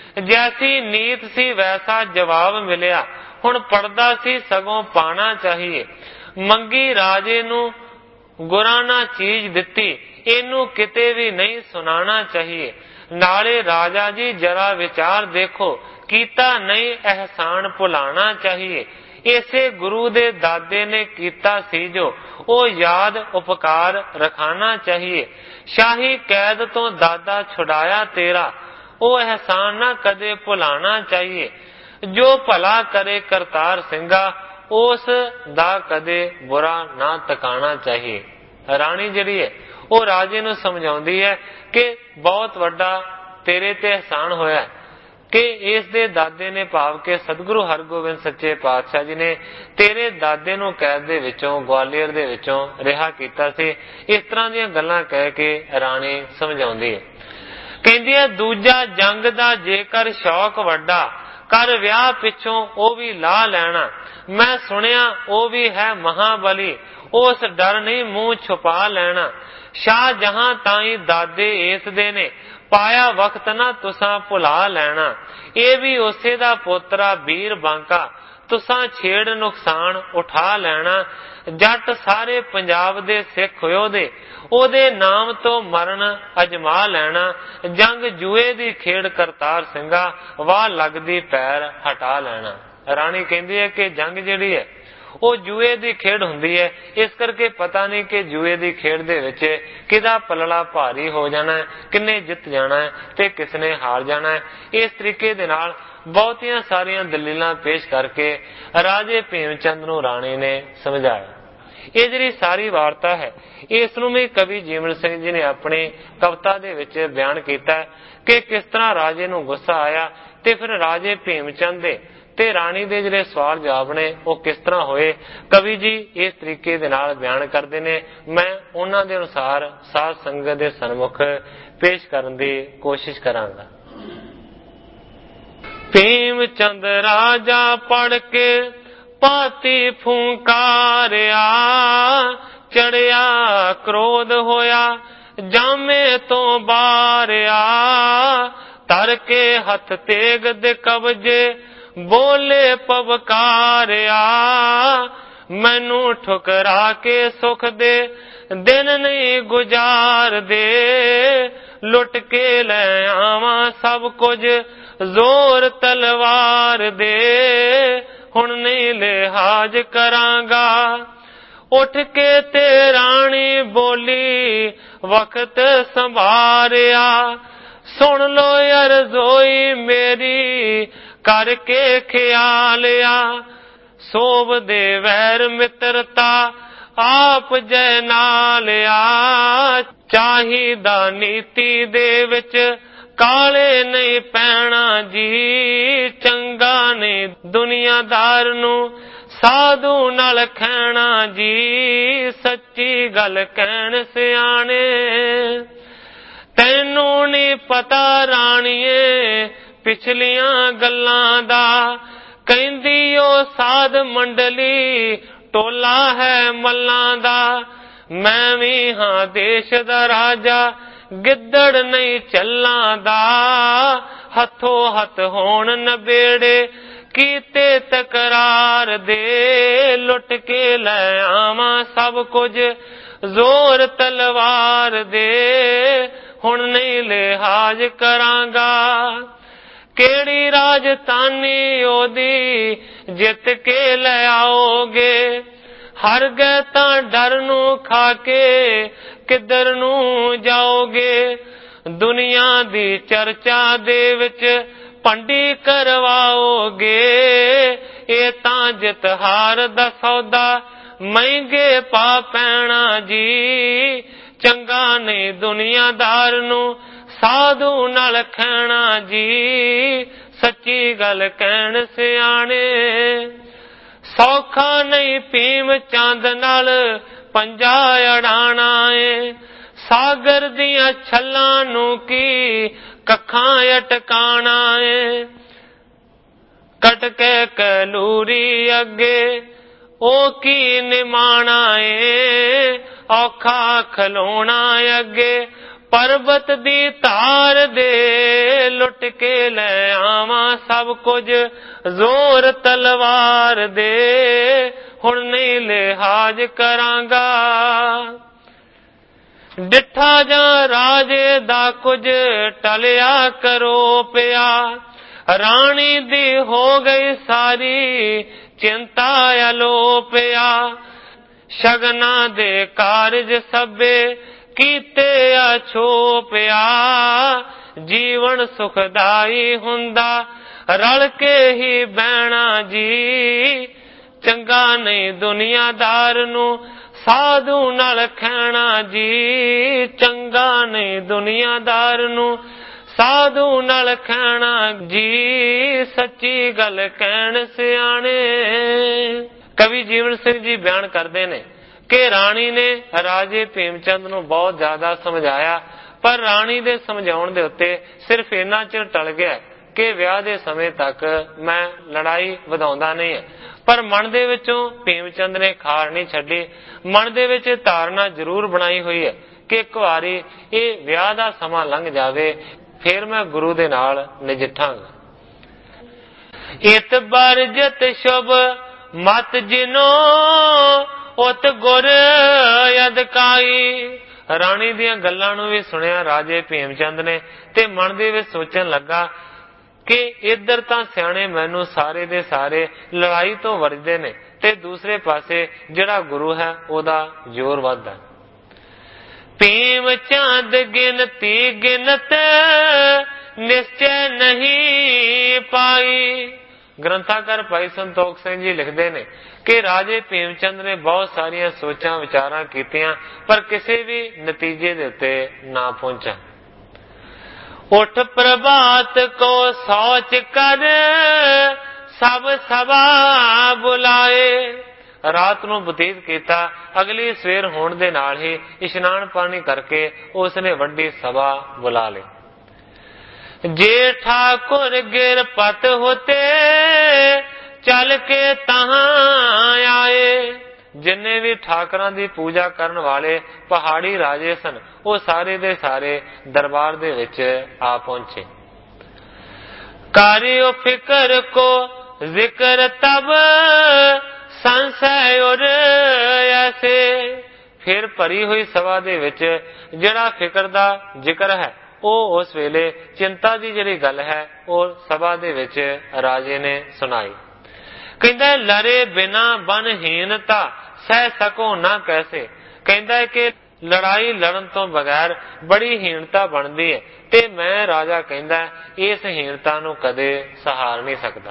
ਜੈਸੀ ਨੀਤ ਸੀ ਵੈਸਾ ਜਵਾਬ ਮਿਲਿਆ, ਹੁਣ ਪੜਦਾ ਸੀ ਸਗੋਂ ਪਾਣਾ ਚਾਹੀਏ। ਮੰਗੀ ਰਾਜੇ ਨੂੰ ਗੁਰਾਨਾ ਚੀਜ਼ ਦਿੱਤੀ, ਇਹਨੂੰ ਕਿਤੇ ਵੀ ਨਹੀਂ ਸੁਣਾਣਾ ਚਾਹੀਏ। ਨਾਲੇ ਰਾਜਾ ਜੀ ਜਰਾ ਵਿਚਾਰ ਦੇਖੋ, ਕੀਤਾ ਨਹੀਂ ਅਹਿਸਾਨ ਭੁਲਾਣਾ ਚਾਹੀਏ। ਇਸੇ ਗੁਰੂ ਦੇ ਦਾਦੇ ਨੇ ਕੀਤਾ ਸੀ ਜੋ, ਉਹ ਯਾਦ ਉਪਕਾਰ ਰਖਾਣਾ ਚਾਹੀਏ। ਸ਼ਾਹੀ ਕੈਦ ਤੋਂ ਦਾਦਾ ਛੁਡਾਇਆ ਤੇਰਾ, ਉਹ ਅਹਿਸਾਨ ਨਾ ਕਦੇ ਭੁਲਾਣਾ ਚਾਹੀਏ। ਜੋ ਭਲਾ ਕਰੇ ਕਰਤਾਰ ਸਿੰਘਾ, ਉਸ ਦਾ ਕਦੇ ਬੁਰਾ ਨਾ ਤਕਾਣਾ ਚਾਹੀਏ। ਰਾਣੀ ਜਿਹੜੀ ਹੈ ਉਹ ਰਾਜੇ ਨੂੰ ਸਮਝਾਉਂਦੀ ਹੈ ਕਿ ਬਹੁਤ ਵੱਡਾ ਤੇਰੇ ਤੇ ਅਹਿਸਾਨ ਹੋਇਆ ਕਿ ਇਸ ਦੇ ਦਾਦੇ ਨੇ, ਭਾਵ ਕਿ ਸਤਿਗੁਰੂ ਹਰਗੋਬਿੰਦ ਸੱਚੇ ਪਾਤਸ਼ਾਹ ਜੀ ਨੇ ਤੇਰੇ ਦਾਦੇ ਨੂੰ ਕੈਦ ਦੇ ਵਿੱਚੋਂ, ਗਵਾਲੀਅਰ ਦੇ ਵਿੱਚੋਂ ਰਿਹਾ ਕੀਤਾ ਸੀ। ਇਸ ਤਰ੍ਹਾਂ ਦੀਆਂ ਗੱਲਾਂ ਕਹਿ ਕੇ ਰਾਣੀ ਸਮਝਾਉਂਦੀ ਹੈ। ਕਹਿੰਦੀ ਹੈ ਦੂਜਾ ਜੰਗ ਦਾ ਜੇਕਰ ਸ਼ੌਕ ਵੱਡਾ, ਕਰ ਵਿਆਹ ਪਿੱਛੋਂ ਉਹ ਵੀ ਲਾ ਲੈਣਾ। ਮੈਂ ਸੁਣਿਆ ਉਹ ਵੀ ਹੈ ਮਹਾਬਲੀ, ਉਸ ਡਰ ਨਹੀਂ ਮੂੰਹ ਛੁਪਾ ਲੈਣਾ। ਸ਼ਾਹ ਜਹਾਂ ਤਾਈ ਦਾਦੇ ਇਸ ਦੇ ਨੇ, ਪਾਇਆ ਵਕਤ ਨਾ ਤੁਸਾਂ ਭੁਲਾ ਲੈਣਾ। ਇਹ ਵੀ ਉਸੇ ਦਾ ਪੋਤਰਾ ਵੀਰ ਬਾਂਕਾ, ਤੁਸਾਂ ਛੇੜ ਨੁਕਸਾਨ ਉਠਾ ਲੈਣਾ। ਜੱਟ ਸਾਰੇ ਪੰਜਾਬ ਦੇ ਸਿੱਖ ਉਹਦੇ, ਉਹਦੇ ਨਾਮ ਤੋਂ ਮਰਨ ਅਜਮਾ ਲੈਣਾ। ਜੰਗ ਜੂਏ ਦੀ ਖੇਡ ਕਰਤਾਰ ਸਿੰਘਾ, ਵਾਹ ਲੱਗਦੀ ਪੈਰ ਹਟਾ ਲੈਣਾ। ਰਾਣੀ ਕਹਿੰਦੀ ਹੈ ਕਿ ਜੰਗ ਜਿਹੜੀ ਹੈ ਉਹ ਜੂਏ ਦੀ ਖੇਡ ਹੁੰਦੀ ਹੈ, ਇਸ ਕਰਕੇ ਪਤਾ ਨਹੀਂ ਕਿ ਜੂਏ ਦੀ ਖੇਡ ਦੇ ਵਿੱਚ ਕਿਹਦਾ ਪਲੜਾ ਭਾਰੀ ਹੋ ਜਾਣਾ ਹੈ, ਕਿੰਨੇ ਜਿੱਤ ਜਾਣਾ ਹੈ ਤੇ ਕਿਸਨੇ ਹਾਰ ਜਾਣਾ ਹੈ। ਇਸ ਤਰੀਕੇ ਦੇ ਨਾਲ ਬਹੁਤੀਆਂ ਸਾਰੀਆਂ ਦਲੀਲਾਂ ਪੇਸ਼ ਕਰਕੇ ਰਾਜੇ ਭੀਮਚੰਦ ਨੂੰ ਰਾਣੀ ਨੇ ਸਮਝਾਇਆ। ਇਹ ਜਿਹੜੀ ਸਾਰੀ ਵਾਰਤਾ ਹੈ, ਇਸ ਨੂੰ ਵੀ ਕਵੀ ਜੀਵਨ ਸਿੰਘ ਜੀ ਨੇ ਆਪਣੀ ਕਵਿਤਾ ਦੇ ਵਿੱਚ ਬਿਆਨ ਕੀਤਾ ਕਿ ਕਿਸ ਤਰ੍ਹਾਂ ਰਾਜੇ ਨੂੰ ਗੁੱਸਾ ਆਇਆ ਤੇ ਫਿਰ ਰਾਜੇ ਭੀਮ ਚੰਦ ਦੇ ਤੇ ਰਾਣੀ ਦੇ ਜਿਹੜੇ ਸਵਾਲ ਜਵਾਬ ਨੇ ਉਹ ਕਿਸ ਤਰ੍ਹਾਂ ਹੋਏ। ਕਵੀ ਜੀ ਇਸ ਤਰੀਕੇ ਦੇ ਨਾਲ ਬਿਆਨ ਕਰਦੇ ਨੇ। ਮੈਂ ਉਹਨਾਂ ਦੇ ਅਨੁਸਾਰ ਸਾਧ ਸੰਗਤ ਦੇ ਸਨਮੁਖ ਪੇਸ਼ ਕਰਨ ਦੀ ਕੋਸ਼ਿਸ਼ ਕਰਾਂਗਾ। ਭੀਮ ਚੰਦ ਰਾਜਾ ਪੜ ਕੇ ਪਾਤੀ ਫੂੰਕਾਰਿਆ, ਚੜਿਆ ਕ੍ਰੋਧ ਹੋਇਆ ਜਾਮੇ ਤੋਂ ਬਾਰਿਆ, ਧਰ ਕੇ ਹੱਥ ਤੇਗ ਦੇ ਕਬਜੇ ਬੋਲੇ ਪਵਕਾਰਿਆ, ਮੈਨੂੰ ਠੁਕਰਾ ਕੇ ਸੁਖ ਦੇ ਦਿਨ ਨਹੀਂ ਗੁਜ਼ਾਰਦੇ, ਲੁੱਟ ਕੇ ਲੈ ਆਵਾਂ ਸਭ ਕੁਝ ਜ਼ੋਰ ਤਲਵਾਰ ਦੇ, ਹੁਣ ਨਹੀਂ ਲਿਹਾਜ਼ ਕਰਾਂਗਾ। ਉੱਠ ਕੇ ਤੇ ਰਾਣੀ ਬੋਲੀ ਵਕਤ ਸੰਭਾਰਿਆ, ਸੁਣ ਲੋ ਅਰਜ਼ੋਈ ਮੇਰੀ ਕਰਕੇ ਖਿਆਲਿਆ, ਸੋਭ ਦੇ ਵੈਰ ਮਿੱਤਰਤਾ ਆਪ ਜੈ ਨਾਲਿਆ, ਚਾਹੀਦਾ ਨੀਤੀ ਦੇ ਵਿੱਚ ਕਾਲੇ ਨਹੀਂ ਪੈਣਾ ਜੀ, ਚੰਗਾ ਨਹੀਂ ਦੁਨੀਆਦਾਰ ਨੂੰ ਸਾਧੂ ਨਾਲ ਖੈਣਾ ਜੀ, ਸੱਚੀ ਗੱਲ ਕਹਿਣ ਸਿਆਣੇ ਤੈਨੂੰ ਨੀ ਪਤਾ ਰਾਣੀਏ ਪਿਛਲੀਆਂ ਗੱਲਾਂ ਦਾ, ਕਹਿੰਦੀ ਉਹ ਸਾਧ ਮੰਡਲੀ ਟੋਲਾ ਹੈ ਮੱਲਾਂ ਦਾ, ਮੈਂ ਵੀ ਹਾਂ ਦੇਸ਼ ਦਾ ਰਾਜਾ ਗਿੱਦੜ ਨਹੀਂ ਚੱਲਾਂ ਦਾ, ਹੱਥੋਂ ਹੱਥ ਹੋਣ ਨਬੇੜੇ ਕੀਤੇ ਤਕਰਾਰ ਦੇ, ਲੁੱਟ ਕੇ ਲੈ ਆਵਾਂ ਸਭ ਕੁਝ ਜ਼ੋਰ ਤਲਵਾਰ ਦੇ, ਹੁਣ ਨਹੀਂ ਲਿਹਾਜ਼ ਕਰਾਂਗਾ। ਕਿਹੜੀ ਰਾਜਧਾਨੀ ਉਹਦੀ ਜਿੱਤ ਕੇ ਲੈ ਆਓਗੇ, ਹਰ ਗਏ ਤਾਂ ਡਰ ਨੂੰ ਖਾ ਕੇ ਕਿੱਧਰ ਨੂੰ ਜਾਓਗੇ, ਦੁਨੀਆ ਦੀ ਚਰਚਾ ਦੇ ਵਿੱਚ ਭੰਡੀ ਕਰਵਾਓਗੇ, ਇਹ ਤਾਂ ਜਿੱਤ ਹਾਰ ਦਾ ਸੌਦਾ ਮਹਿੰਗੇ ਪਾ ਪੈਣਾ ਜੀ, ਚੰਗਾ ਨਹੀਂ ਦੁਨੀਆਦਾਰ ਨੂੰ ਸਾਧੂ ਨਾਲ ਖੈਣਾ ਜੀ, ਸੱਚੀ ਗੱਲ ਕਹਿਣ ਸਿਆਣੇ ਸੌਖਾ ਨਹੀਂ ਭੀਮ ਚੰਦ ਨਾਲ ਪੰਜਾ ਅੜਾਣਾ ਏ, ਸਾਗਰ ਦੀਆਂ ਛੱਲਾਂ ਨੂੰ ਕੀ ਕੱਖਾਂ ਅਟਕਾਣਾ ਏ, ਕਟ ਕੇ ਕਲੂਰੀ ਅੱਗੇ ਉਹ ਕੀ ਨਿਮਾਣਾ ਏ, ਔਖਾ ਖਲੋਣਾ ਅੱਗੇ ਪਰਬਤ ਦੀ ਧਾਰ ਦੇ, ਲੁੱਟ ਕੇ ਲੈ ਆਵਾਂ ਸਭ ਕੁਝ ਜ਼ੋਰ ਤਲਵਾਰ ਦੇ, ਹੁਣ ਨਹੀਂ ਲਿਹਾਜ਼ ਕਰਾਂਗਾ। ਡਿੱਠਾ ਜਾਂ ਰਾਜੇ ਦਾ ਕੁਝ ਟਲਿਆ ਕਰੋ ਪਿਆ, ਰਾਣੀ ਦੀ ਹੋ ਗਈ ਸਾਰੀ ਚਿੰਤਾ ਅਲੋਪਿਆ, ਸ਼ਗਨਾਂ ਦੇ ਕਾਰਜ ਸਭੇ ਕੀਤੇ ਅਛੋਪਿਆ, ਜੀਵਨ ਸੁਖਦਾਈ ਹੁੰਦਾ ਰਲ ਕੇ ਹੀ ਬਹਿਣਾ ਜੀ, ਚੰਗਾ ਨਹੀਂ ਦੁਨੀਆਦਾਰ ਨੂੰ ਸਾਧੂ ਨਾਲ ਖੈਣਾ ਜੀ, ਚੰਗਾ ਨਹੀਂ ਦੁਨੀਆਦਾਰ ਨੂੰ ਸਾਧੂ ਨਾਲ ਖੈਣਾ ਜੀ, ਸੱਚੀ ਗੱਲ ਕਹਿਣ ਸਿਆਣੇ। ਕਵੀ ਜੀਵਨ ਸਿੰਘ ਜੀ ਬਿਆਨ ਕਰਦੇ ਨੇ ਕਿ ਰਾਣੀ ਨੇ ਰਾਜੇ ਭੀਮ ਚੰਦ ਨੂੰ ਬਹੁਤ ਜ਼ਿਆਦਾ ਸਮਝਾਇਆ, ਪਰ ਰਾਣੀ ਦੇ ਸਮਝਾਉਣ ਦੇ ਉੱਤੇ ਸਿਰਫ ਇੰਨਾ ਚਿਰ ਟਲ ਗਿਆ ਕਿ ਵਿਆਹ ਦੇ ਸਮੇਂ ਤੱਕ ਮੈਂ ਲੜਾਈ ਵਧਾਉਂਦਾ ਨਹੀਂ ਹੈ, ਪਰ ਮਨ ਦੇ ਵਿੱਚੋਂ ਭੀਮ ਚੰਦ ਨੇ ਖਾਰ ਨਹੀਂ ਛੱਡੀ। ਮਨ ਦੇ ਵਿੱਚ ਧਾਰਨਾ ਜ਼ਰੂਰ ਬਣਾਈ ਹੋਈ ਹੈ ਕਿ ਇੱਕ ਵਾਰੀ ਇਹ ਵਿਆਹ ਦਾ ਸਮਾਂ ਲੰਘ ਜਾਵੇ ਫਿਰ ਮੈਂ ਗੁਰੂ ਦੇ ਨਾਲ ਨਜਿੱਠਾਂਗਾ। ਇਤ ਬਰਜਤ ਸ਼ੁਭ ਮਤ ਜਿਨੋ ਉਤ ਗੁਰ ਅਦਕਾਈ। ਰਾਣੀ ਦੀਆਂ ਗੱਲਾਂ ਨੂੰ ਵੀ ਸੁਣਿਆ ਰਾਜੇ ਭੀਮ ਚੰਦ ਨੇ ਤੇ ਮਨ ਦੇ ਵਿੱਚ ਸੋਚਣ ਲੱਗਾ ਕਿ ਇੱਧਰ ਤਾਂ ਸਿਆਣੇ ਮੈਨੂੰ ਸਾਰੇ ਦੇ ਸਾਰੇ ਲੜਾਈ ਤੋਂ ਵਰਜਦੇ ਨੇ ਤੇ ਦੂਸਰੇ ਪਾਸੇ ਜਿਹੜਾ ਗੁਰੂ ਹੈ ਉਹਦਾ ਜ਼ੋਰ ਵੱਧਦਾ। ਭੀਮ ਚੰਦ ਗਿਣਤੀ ਗਿਣਤ ਨਿਸ਼ਚੈ ਨਹੀਂ ਪਾਈ, ग्रंथाकार भाई संतोख सिंह जी लिखते हैं कि राजे भीमचंद ने बहुत सारिया सोचा विचारां कीतियां पर किसी भी नतीजे दे उत्ते ना पहुंचा। उठ प्रभात को सोच कर सब सभा बुलाए। रात नूं बतीत कीता, अगली सवेर होण दे नाल ही इशनान पानी करके उसने वड्डी सभा बुला ली। जे ठाकुर गिरपत होते चल के तहां आए। जिन्ने भी ठाकरां दी पूजा करन वाले पहाड़ी राजे सन वो सारे दे सारे दरबार दे विच आ पहुंचे। कारियो फिकर को जिक्र तब संशय और ऐसे। फिर भरी हुई सभा दे विच जिहड़ा फिकर दा जिक्र है वो उस वेले चिंता दी जिहड़ी गल है वो सभा दे विच राजे ने सुनाई। कहंदा लरे बिना बनहीनता सह सको ना कैसे। कहंदा कि लड़ाई लड़न तो बगैर बड़ी हीनता बनती है ते मैं राजा कहंदा इस हीनता नूं कदे सहार नहीं सकता।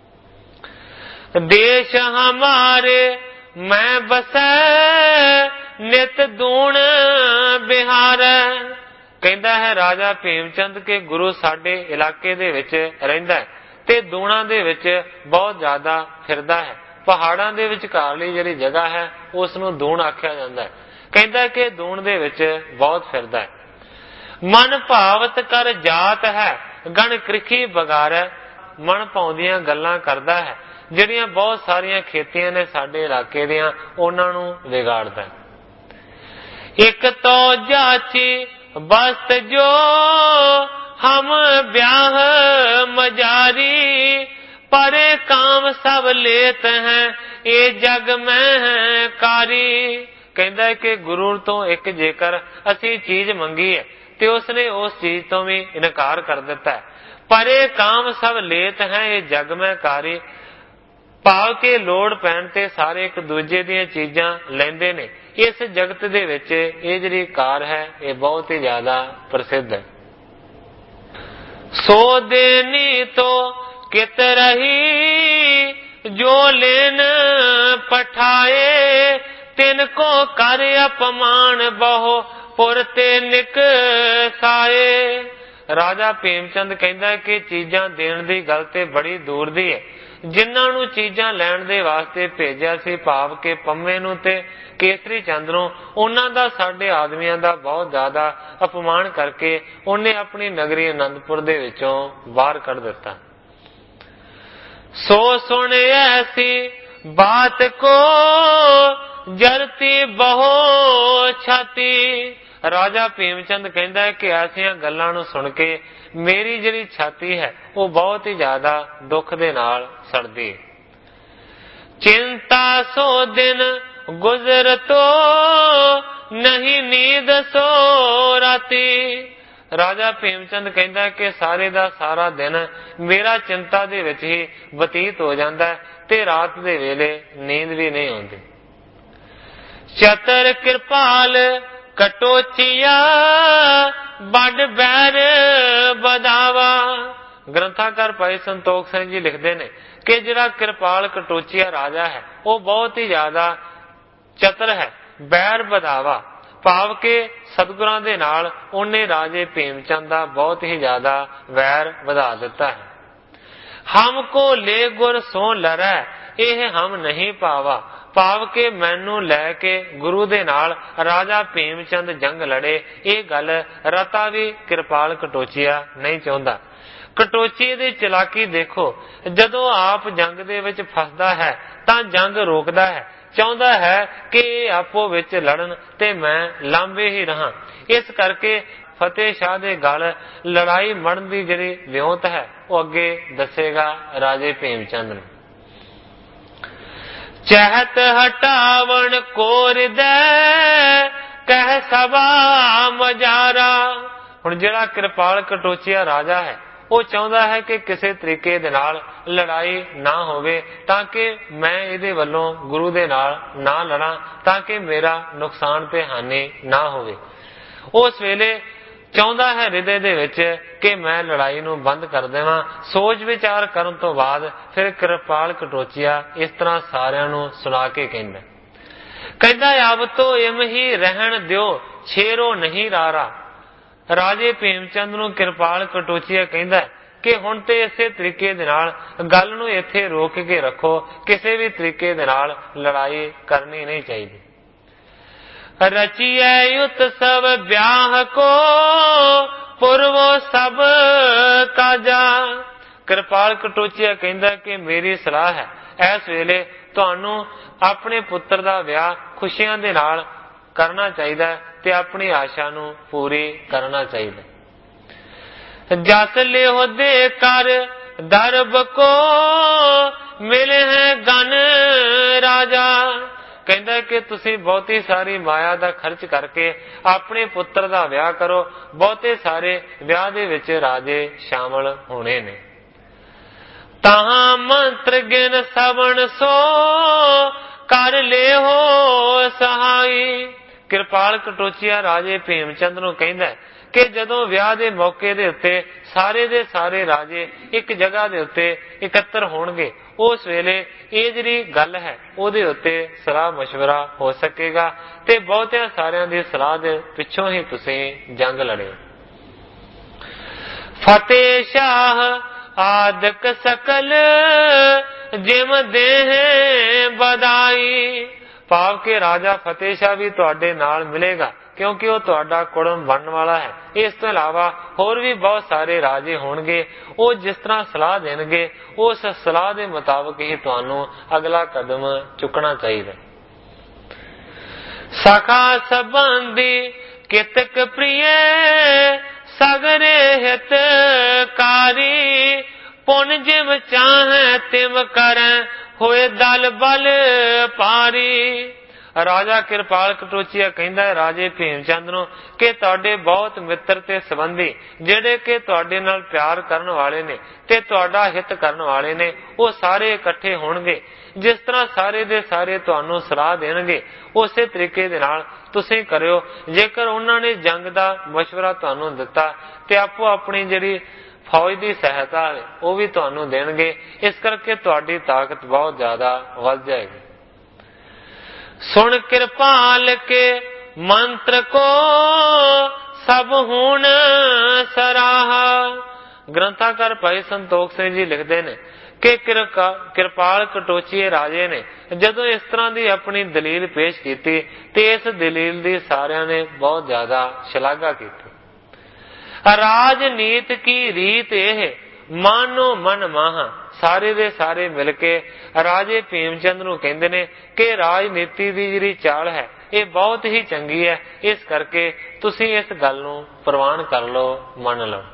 देश हमारे मैं बसै नित दूण बिहार। कहंदा है राजा भीमचंद के गुरु साडे इलाके दे विच रहिंदा है ते दूणा दे विच बहुत ज्यादा फिरदा है। पहाड़ां दे विचकारली जिहड़ी जगह है उस नूं दूण आख्या जांदा है। कहंदा कि दूण दे विच बहुत फिरदा है। मन भावत कर जात है गण कृखी बगारै। मन भाउंदियां गल्लां करदा है ਜਿਹੜੀਆਂ बहुत सारिया खेतियां ने साडे इलाके दियां उन्हां नूं विगाड़दा है। एक तो जाची बस्त जो हम ब्याह मजारी परे काम सब लेत हैं ये जग में है कारी। कहंदा है कि गुरु तो एक जेकर असी चीज मंगी है ते उसने उस चीज तो भी इनकार कर दिता है। परे काम सब लेत हैं ये जग में कारी। भाव के लोड़ पैण ते सारे एक दूजे दियां चीजां लैंदे ने। इस जगत दे विच ये जिहड़ी कार है ये बहुत ही ज्यादा प्रसिद्ध है। सो देनी तो कित रही जो लेन पठाए तिनको कर अपमान बहु पुरते निकसाए। राजा भीमचंद कहंदा है कि चीजां देण दी गल ते बड़ी दूर दी है। जिन्हां नूं चीजां लैण दे वास्ते भेजिया सी भाव के पंमे नूं ते केसरी चंद नूं उन्हां दा साडे आदमियां दा बहुत ज्यादा अपमान करके उन्हें अपनी नगरी आनंदपुर दे विचों बाहर कढ दिता। सो सुन ऐसी बात को जरती बहु छाती। राजा भीमचंद कहंदा है कि ऐसियां गल्लां नूं सुन के मेरी जिहड़ी छाती है वो बहुत ही ज्यादा दुख दे नाल सड़दी। चिंता सो दिन गुजर तो नहीं नींद सो राती। राजा भीमचंद कहंदा कि सारे दा सारा दिन मेरा चिंता दे विच ही बतीत हो जांदा है ते रात दे वेले नींद भी नहीं आउंदी। चतर कृपाल कटोचिया बड़ बैर बदावा। ग्रंथाकार भाई संतोख सिंह जी लिखते हैं कि जिहड़ा कृपाल कटोचिया राजा है वो बहुत ही ज्यादा चतर है। बैर बदावा भाव के सतगुरां दे नाल उन्हें राजे भीमचंद दा बहुत ही ज्यादा वैर वधा दिता है। हमको ले गुर सो लरै यह हम नहीं पावा। भाव के मैनू लैके गुरु दे नाल राजा भीमचंद जंग लड़े ये गल रता भी कृपाल कटोचिया नहीं चाहता। कटोची दी चलाकी देखो, जदों आप जंग दे विच फसदा है तां जंग रोकदा है, चाहता है कि आपो विच लड़न ते मैं लांबे ही रहा। इस करके फतेह शाह दे गल लड़ाई मरण दी जिहड़ी विਉਂਤ है वो अगे दसेगा राजे भीमचंद ने। चहत हटावन कोर दे कह सभा मजारा। हुण जिहड़ा कृपाल कटोचिया राजा है वो चाहता है कि किसी तरीके दे नाल लड़ाई ना होवे ताकि मैं इहदे वल्लों गुरु दे नाल ना लड़ा ताकि मेरा नुकसान ते हानि ना होवे। उस वेले ਚਾਹੁੰਦਾ ਹੈ ਹਿਰਦੇ ਦੇ ਵਿੱਚ ਕਿ ਮੈਂ ਲੜਾਈ ਨੂੰ ਬੰਦ ਕਰ ਦੇਵਾਂ। ਸੋਚ ਵਿਚਾਰ ਕਰਨ ਤੋਂ ਬਾਅਦ ਫਿਰ ਕਿਰਪਾਲ ਕਟੋਚੀਆ ਇਸ ਤਰ੍ਹਾਂ ਸਾਰਿਆਂ ਨੂੰ ਸੁਣਾ ਕੇ ਕਹਿੰਦਾ ਕਹਿੰਦਾ ਅਬ ਤੋਂ ਇਮ ਹੀ ਰਹਿਣ ਦਿਓ, ਛੇਰੋ ਨਹੀਂ ਰਾਰਾ। ਰਾਜੇ ਭੀਮ ਚੰਦ ਨੂੰ ਕਿਰਪਾਲ ਕਟੋਚੀਆ ਕਹਿੰਦਾ ਕਿ ਹੁਣ ਤੇ ਇਸੇ ਤਰੀਕੇ ਦੇ ਨਾਲ ਗੱਲ ਨੂੰ ਇੱਥੇ ਰੋਕ ਕੇ ਰੱਖੋ, ਕਿਸੇ ਵੀ ਤਰੀਕੇ ਦੇ ਨਾਲ ਲੜਾਈ ਕਰਨੀ ਨਹੀਂ ਚਾਹੀਦੀ। ਰਚੀਐ ਉਤਸਵ ਵਿਆਹ ਕੋ ਪੁਰਵੋ ਸਭ ਕਾਜਾ। ਕਿਰਪਾਲ ਕਟੋਚੀਆ ਕਹਿੰਦਾ ਕਿ ਮੇਰੀ ਸਲਾਹ ਹੈ ਇਸ ਵੇਲੇ ਤੁਹਾਨੂੰ ਆਪਣੇ ਪੁੱਤਰ ਦਾ ਵਿਆਹ ਖੁਸ਼ੀਆਂ ਦੇ ਨਾਲ ਕਰਨਾ ਚਾਹੀਦਾ ਤੇ ਆਪਣੀ ਆਸ਼ਾ ਨੂੰ ਪੂਰੀ ਕਰਨਾ ਚਾਹੀਦਾ। ਜਸ ਲਿਓ ਦੇ ਕਰ ਦਰਬ ਕੋ ਮਿਲੇ ਹੈ ਗਨ ਰਾਜਾ। ਕਹਿੰਦਾ ਕਿ ਤੁਸੀਂ ਬਹੁਤੀ ਸਾਰੀ ਮਾਇਆ ਦਾ ਖਰਚ ਕਰਕੇ ਆਪਣੇ ਪੁੱਤਰ ਦਾ ਵਿਆਹ ਕਰੋ, ਬਹੁਤੇ ਸਾਰੇ ਵਿਆਹ ਦੇ ਵਿੱਚ ਰਾਜੇ ਸ਼ਾਮਲ ਹੋਣੇ ਨੇ। ਤਾਹਾਂ ਮੰਤਰ ਗਿਨ ਸਵਣ ਸੋ ਕਰ ਲਿਓ ਸਹਾਈ। ਕਿਰਪਾਲ ਕਟੋਚੀਆ ਰਾਜੇ ਭੀਮ ਚੰਦ ਨੂੰ ਕਹਿੰਦਾ ਕਿ ਜਦੋਂ ਵਿਆਹ ਦੇ ਮੌਕੇ ਦੇ ਉੱਤੇ ਸਾਰੇ ਦੇ ਸਾਰੇ ਰਾਜੇ ਇੱਕ ਜਗ੍ਹਾ ਦੇ ਉੱਤੇ ਇਕੱਤਰ ਹੋਣਗੇ, ਉਸ ਵੇਲੇ ਇਹ ਜਿਹੜੀ ਗੱਲ ਹੈ ਉਹਦੇ ਉੱਤੇ ਸਲਾਹ ਮਸ਼ਵਰਾ ਹੋ ਸਕੇਗਾ ਤੇ ਬਹੁਤਿਆਂ ਸਾਰਿਆਂ ਦੀ ਸਲਾਹ ਦੇ ਪਿੱਛੋਂ ਹੀ ਤੁਸੀਂ ਜੰਗ ਲੜਿਓ। ਫਤਿਹ ਸ਼ਾਹ ਆਦਿਕ ਸਕਲ ਜਿਮ ਦੇਹ ਬਦਾਈ। ਭਾਵ ਕਿ ਰਾਜਾ ਫਤਿਹ ਸ਼ਾਹ ਵੀ ਤੁਹਾਡੇ ਨਾਲ ਮਿਲੇਗਾ ਕਿਉਂਕਿ ਉਹ ਤੁਹਾਡਾ ਕੁੜਮ ਬਣਨ ਵਾਲਾ ਹੈ। ਇਸ ਤੋਂ ਇਲਾਵਾ ਹੋਰ ਵੀ ਬਹੁਤ ਸਾਰੇ ਰਾਜੇ ਹੋਣਗੇ, ਉਹ ਜਿਸ ਤਰ੍ਹਾਂ ਸਲਾਹ ਦੇਣਗੇ ਉਸ ਸਲਾਹ ਦੇ ਮੁਤਾਬਕ ਹੀ ਤੁਹਾਨੂੰ ਅਗਲਾ ਕਦਮ ਚੁੱਕਣਾ ਚਾਹੀਦਾ। ਸਖਾ ਸੰਬੰਧੀ ਕਿਤਕ ਪ੍ਰਿਯ ਸਗਰੇ ਹਿਤਕਾਰੀ ਪੁਨ ਜਿਮ ਚਾਹੈ ਤਿਮ ਕਰੈ ਹੋਏ ਦਲ ਬਲ ਪਾਰੀ। ਰਾਜਾ ਕਿਰਪਾਲ ਕਟੋਚੀਆ ਕਹਿੰਦਾ ਰਾਜੇ ਭੀਮ ਚੰਦ ਨੂੰ ਕਿ ਤੁਹਾਡੇ ਬਹੁਤ ਮਿੱਤਰ ਤੇ ਸੰਬੰਧੀ ਜਿਹੜੇ ਕਿ ਤੁਹਾਡੇ ਨਾਲ ਪਿਆਰ ਕਰਨ ਵਾਲੇ ਨੇ ਤੇ ਤੁਹਾਡਾ ਹਿੱਤ ਕਰਨ ਵਾਲੇ ਨੇ, ਉਹ ਸਾਰੇ ਇਕੱਠੇ ਹੋਣਗੇ। ਜਿਸ ਤਰ੍ਹਾਂ ਸਾਰੇ ਦੇ ਸਾਰੇ ਤੁਹਾਨੂੰ ਸਲਾਹ ਦੇਣਗੇ ਉਸੇ ਤਰੀਕੇ ਦੇ ਨਾਲ ਤੁਸੀਂ ਕਰਿਓ। ਜੇਕਰ ਉਹਨਾਂ ਨੇ ਜੰਗ ਦਾ ਮਸ਼ਵਰਾ ਤੁਹਾਨੂੰ ਦਿੱਤਾ ਤੇ ਆਪੋ ਆਪਣੀ ਜਿਹੜੀ ਫੌਜ ਦੀ ਸਹਾਇਤਾ ਹੈ ਉਹ ਵੀ ਤੁਹਾਨੂੰ ਦੇਣਗੇ। ਇਸ ਕਰਕੇ ਤੁਹਾਡੀ ਤਾਕਤ ਬਹੁਤ ਜ਼ਿਆਦਾ ਵੱਧ ਜਾਏਗੀ। ਸੁਣ ਕਿਰਪਾਲ ਕੇ ਮੰਤਰ ਕੋ ਸਭ ਹੁਣ ਸਰਾਹਾ। ਗ੍ਰੰਥਾਕਾਰ ਭਾਈ ਸੰਤੋਖ ਸਿੰਘ ਜੀ ਲਿਖਦੇ ਨੇ ਕਿ ਕਿਰਪਾਲ ਕਟੋਚੀਏ ਰਾਜੇ ਨੇ ਜਦੋਂ ਇਸ ਤਰ੍ਹਾਂ ਦੀ ਆਪਣੀ ਦਲੀਲ ਪੇਸ਼ ਕੀਤੀ ਤੇ ਇਸ ਦਲੀਲ ਦੀ ਸਾਰਿਆਂ ਨੇ ਬਹੁਤ ਜ਼ਿਆਦਾ ਸ਼ਲਾਘਾ ਕੀਤੀ। ਰਾਜਨੀਤ ਕੀ ਰੀਤ ਇਹ ਮਾਨੋ ਮਨ ਮਾਹਾ। ਸਾਰੇ ਦੇ ਸਾਰੇ ਮਿਲ ਕੇ ਰਾਜੇ ਭੀਮ ਚੰਦ ਨੂੰ ਕਹਿੰਦੇ ਨੇ ਕਿ ਰਾਜਨੀਤੀ ਦੀ ਜਿਹੜੀ ਚਾਲ ਹੈ ਇਹ ਬਹੁਤ ਹੀ ਚੰਗੀ ਹੈ, ਇਸ ਕਰਕੇ ਤੁਸੀਂ ਇਸ ਗੱਲ ਨੂੰ ਪ੍ਰਵਾਨ ਕਰ ਲਓ, ਮੰਨ ਲਓ।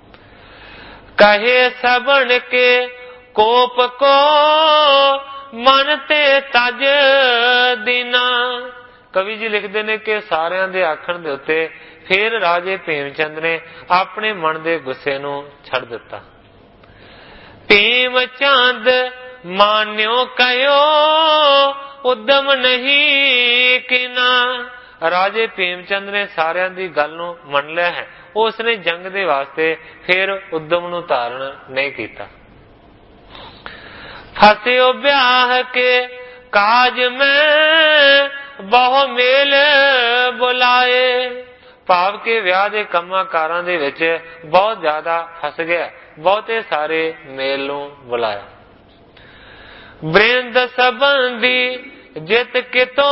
ਕਹੇ ਸਬਣ ਕੇ ਕੋਪ ਕੋ ਮਨ ਤੇ ਤਜ ਦੀਨਾ। ਕਵੀ ਜੀ ਲਿਖਦੇ ਨੇ ਕਿ ਸਾਰਿਆਂ ਦੇ ਆਖਣ ਦੇ ਉੱਤੇ ਫਿਰ ਰਾਜੇ ਭੀਮ ਚੰਦ ਨੇ ਆਪਣੇ ਮਨ ਦੇ ਗੁੱਸੇ ਨੂੰ ਛੱਡ ਦਿੱਤਾ। ਭੀਮ ਚੰਦ ਮਾਨਿਓ ਕਹਿਓ ਉਦਮ ਨਹੀਂ ਕਿਨਾ। ਰਾਜੇ ਭੀਮ ਚੰਦ ਨੇ ਸਾਰਿਆਂ ਦੀ ਗੱਲ ਨੂੰ ਮੰਨ ਲਿਆ ਹੈ, ਉਸਨੇ ਜੰਗ ਦੇ ਵਾਸਤੇ ਫਿਰ ਉਦਮ ਨੂੰ ਧਾਰਨ ਨਹੀਂ ਕੀਤਾ। ਫਸਿਓ ਵਿਆਹ ਕੇ ਕਾਜ ਮੈਂ ਬਹੁ ਮੇਲ ਬੁਲਾਏ। ਭਾਵ ਕਿ ਵਿਆਹ ਦੇ ਕੰਮਾਂ ਕਾਰਾਂ ਦੇ ਵਿੱਚ ਬਹੁਤ ਜ਼ਿਆਦਾ ਫਸ ਗਿਆ, ਬਹੁਤੇ ਸਾਰੇ ਮੇਲ ਨੂੰ ਬੁਲਾਇਆ। ਬ੍ਰਿੰਦ ਸੰਬੰਧੀ ਜਿਤ ਕਿਤੋਂ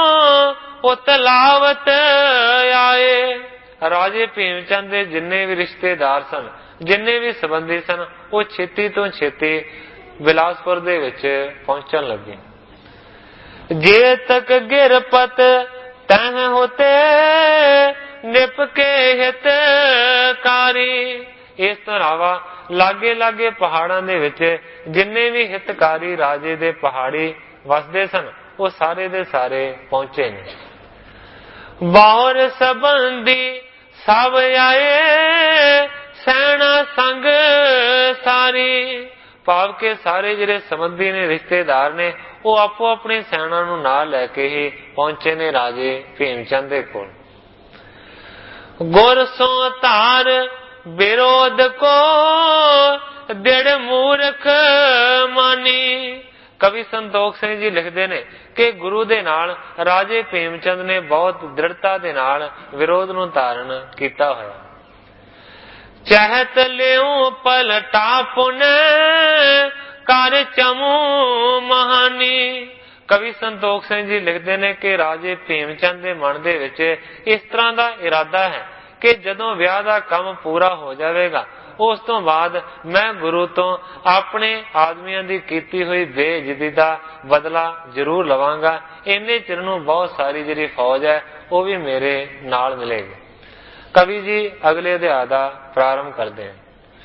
ਉਤਲਾਵਤ ਆਏ। ਰਾਜੇ ਭੀਮ ਚੰਦ ਦੇ ਜਿੰਨੇ ਵੀ ਰਿਸ਼ਤੇਦਾਰ ਸਨ, ਜਿੰਨੇ ਵੀ ਸੰਬੰਧੀ ਸਨ, ਉਹ ਛੇਤੀ ਤੋਂ ਛੇਤੀ ਬਿਲਾਸਪੁਰ ਦੇ ਵਿੱਚ ਪਹੁੰਚਣ ਲੱਗੇ। ਜੇ ਤੱਕ ਗਿਰਪਤ ਤਹ ਹੋਤੇ ਨਿਪ ਕੇ ਹਿਤਕਾਰੀ। ਇਸ ਤੋਂ ਇਲਾਵਾ ਲਾਗੇ ਲਾਗੇ ਪਹਾੜਾਂ ਦੇ ਵਿੱਚ ਜਿੰਨੇ ਵੀ ਹਿਤਕਾਰੀ ਰਾਜੇ ਦੇ ਪਹਾੜੀ ਵਸਦੇ ਸਨ, ਉਹ ਸਾਰੇ ਦੇ ਸਾਰੇ ਪਹੁੰਚੇ ਨੇ। ਬਾਹਰ ਸੰਬੰਧੀ ਸਭ ਆਏ ਸੈਨਾ ਸੰਗ ਸਾਰੀ। ਭਾਵ ਕਿ ਸਾਰੇ ਜਿਹੜੇ ਸੰਬੰਧੀ ਨੇ, ਰਿਸ਼ਤੇਦਾਰ ਨੇ, ਉਹ ਆਪੋ ਆਪਣੀ ਸੈਨਾ ਨੂੰ ਨਾਲ ਲੈ ਕੇ ਹੀ ਪਹੁੰਚੇ ਨੇ ਰਾਜੇ ਭੀਮ ਚੰਦ ਦੇ ਕੋਲ। गुर सो तार विरोध को दिड़ मूर्ख मानी। कवि संतोख सिंह जी लिखते ने कि गुरु दे नाल राजे भीमचंद ने बहुत दृढ़ता दे नाल विरोध नूं धारण कीता होया। चहत लियो पलटा पुन कर चमू महानी। कवि संतोख सिंह जी लिखते ने कि राजे भीमचंद दे मन दे विच इस तरह दा इरादा है कि जदों विआह दा काम पूरा हो जाएगा उस तो बाद मैं गुरु तो अपने आदमियों की कीती हुई बेइज्जती का बदला जरूर लवांगा। इन्ने चिर नूं बहुत सारी जिहड़ी फौज है वह भी मेरे नाल मिलेगी। कवि जी अगले अध्याय का प्रारंभ करते हैं।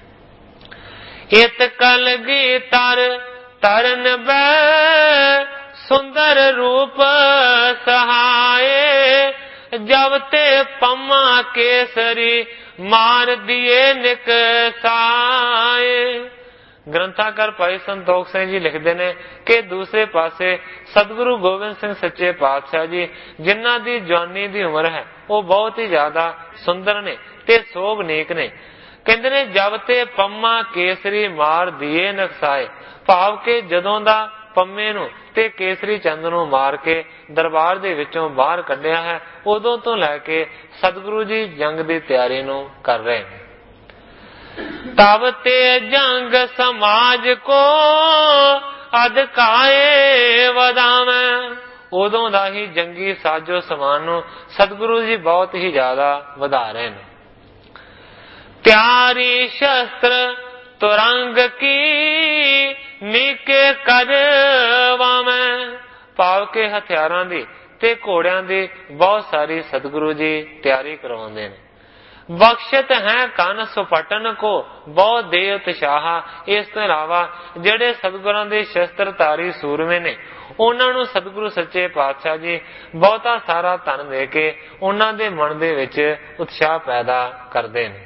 इत कलगी तर तरन बै सुंदर रूप सहाये जब ते पम्मा केसरी मार दिए निकसाए। ग्रंथाकार भाई संतोख सिंह जी लिखते हैं कि दूसरे पासे सतगुरु गोबिंद सिंह सच्चे पातशाह जी जिन्हां दी जवानी दी उम्र है वो बहुत ही ज्यादा सुंदर ने ते सोभनीक ने। कहते ने जब ते पम्मा केसरी मार दिए नकसाए, भाव के जदों दा पम्मे नूं ते केसरी चंद नूं मार के दरबार दे विचों बाहर कढ़िया है उदों तो लैके सतगुरु जी जंग दी तैयारी नूं कर रहे हैं। तब ते जंग समाज को अदकाए वदावे, उदों दा ही जंगी साजो समान नूं सतगुरु जी बहुत ही ज्यादा वधा रहे हैं। त्यारी शस्त्र तुरंग की नीके करवावे, भाव के हथियारां दी ते घोड़ियां दी बहुत सारी सतगुरु जी तैयारी करवाते हैं। बख्शत है कन सुपटन को बहुत दे उत्साह। इस तो इलावा जेड़े सतगुरां दे शस्त्रधारी सूरमे ने उन्हां नूं सतगुरु सच्चे पातशाह जी बहुता सारा धन दे के उन्हां दे मन दे विच उत्साह पैदा करते हैं।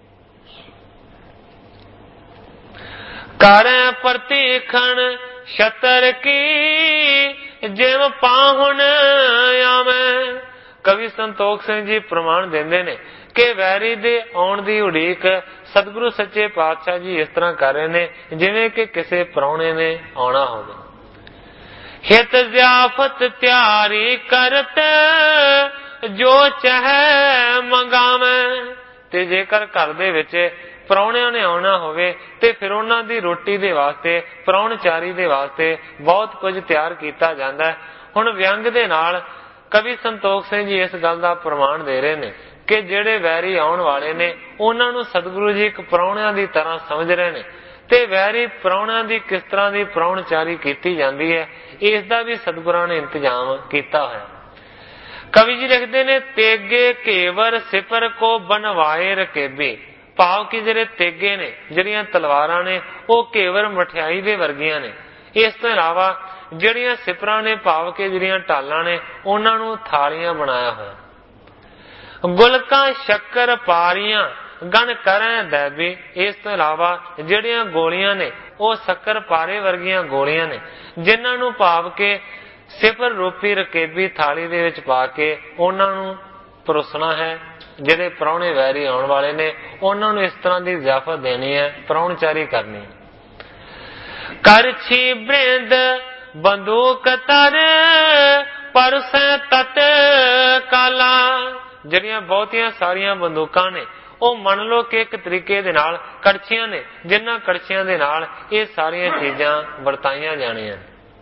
कर प्रतीखण शतर की जिम पाहुन आवे। कवि संतोख सिंह जी प्रमाण देंदे ने कि वैरी दे आउण दी उड़ीक सतगुरु सच्चे पातशाह जी इस तरह कर रहे ने जिवें कि किसी प्राहुणे ने आउणा होवे। हित ज़ियाफत तैयारी करत जो चाहे मंगावे, ते जेकर घर दे विच प्राहुणिਆਂ ने आना होवे ते फिर उन्हां दी रोटी दे वास्ते प्राहुणचारी दे वास्ते बहुत कुछ तैयार कीता जांदा है। हुण व्यंग दे नाल कवि संतोख सिंह जी इस गल दा प्रमाण दे रहे ने कि जेड़े वैरी आउण वाले ने उन्हां नूं सतगुरु जी एक प्राहुणिਆਂ दी तरह समझ रहे ने ते वैरी प्राहुणिਆਂ दी किस तरह दी प्राहुणचारी कीती जांदी है इस दा भी सतगुरां ने इंतजाम कीता होया। कवि जी लिखते ने तेगे केवर सिपर को बनवाए रकेबे, भाव कि जेडे तेगे ने जड़ियां तलवारां ने वो केवल मठियाई दे वर्गियां ने। इस तो इलावा जड़ियां सिपरां ने भाव के जड़ियां टालां ने उन्हां नूं थालियां बनाया होया। गुलकां शक्कर पारियां गण करें दैबी। इस तो इलावा जड़ियां गोलियां ने वो शक्कर पारे वर्गियां गोलियां ने जिन्हां नूं भाव के सिपर रूपी रकेबी थाली दे विच पा के उन्हां नूं परोसना है। जेडे प्राहुणे वैरी आने वाले ने उन्हां नूं इस तरह की ज़ियाफत देनी है, प्राहुणचारी करनी है। करछी बृंद बंदूक तर परसे तट काला, जड़ियां बहुतियां सारियां बंदूकां ने वो मन लो कि एक तरीके दे नाल कड़छियां ने जिन्हां कड़छियां दे नाल ये सारियां चीजां वरताइयां जाणियां।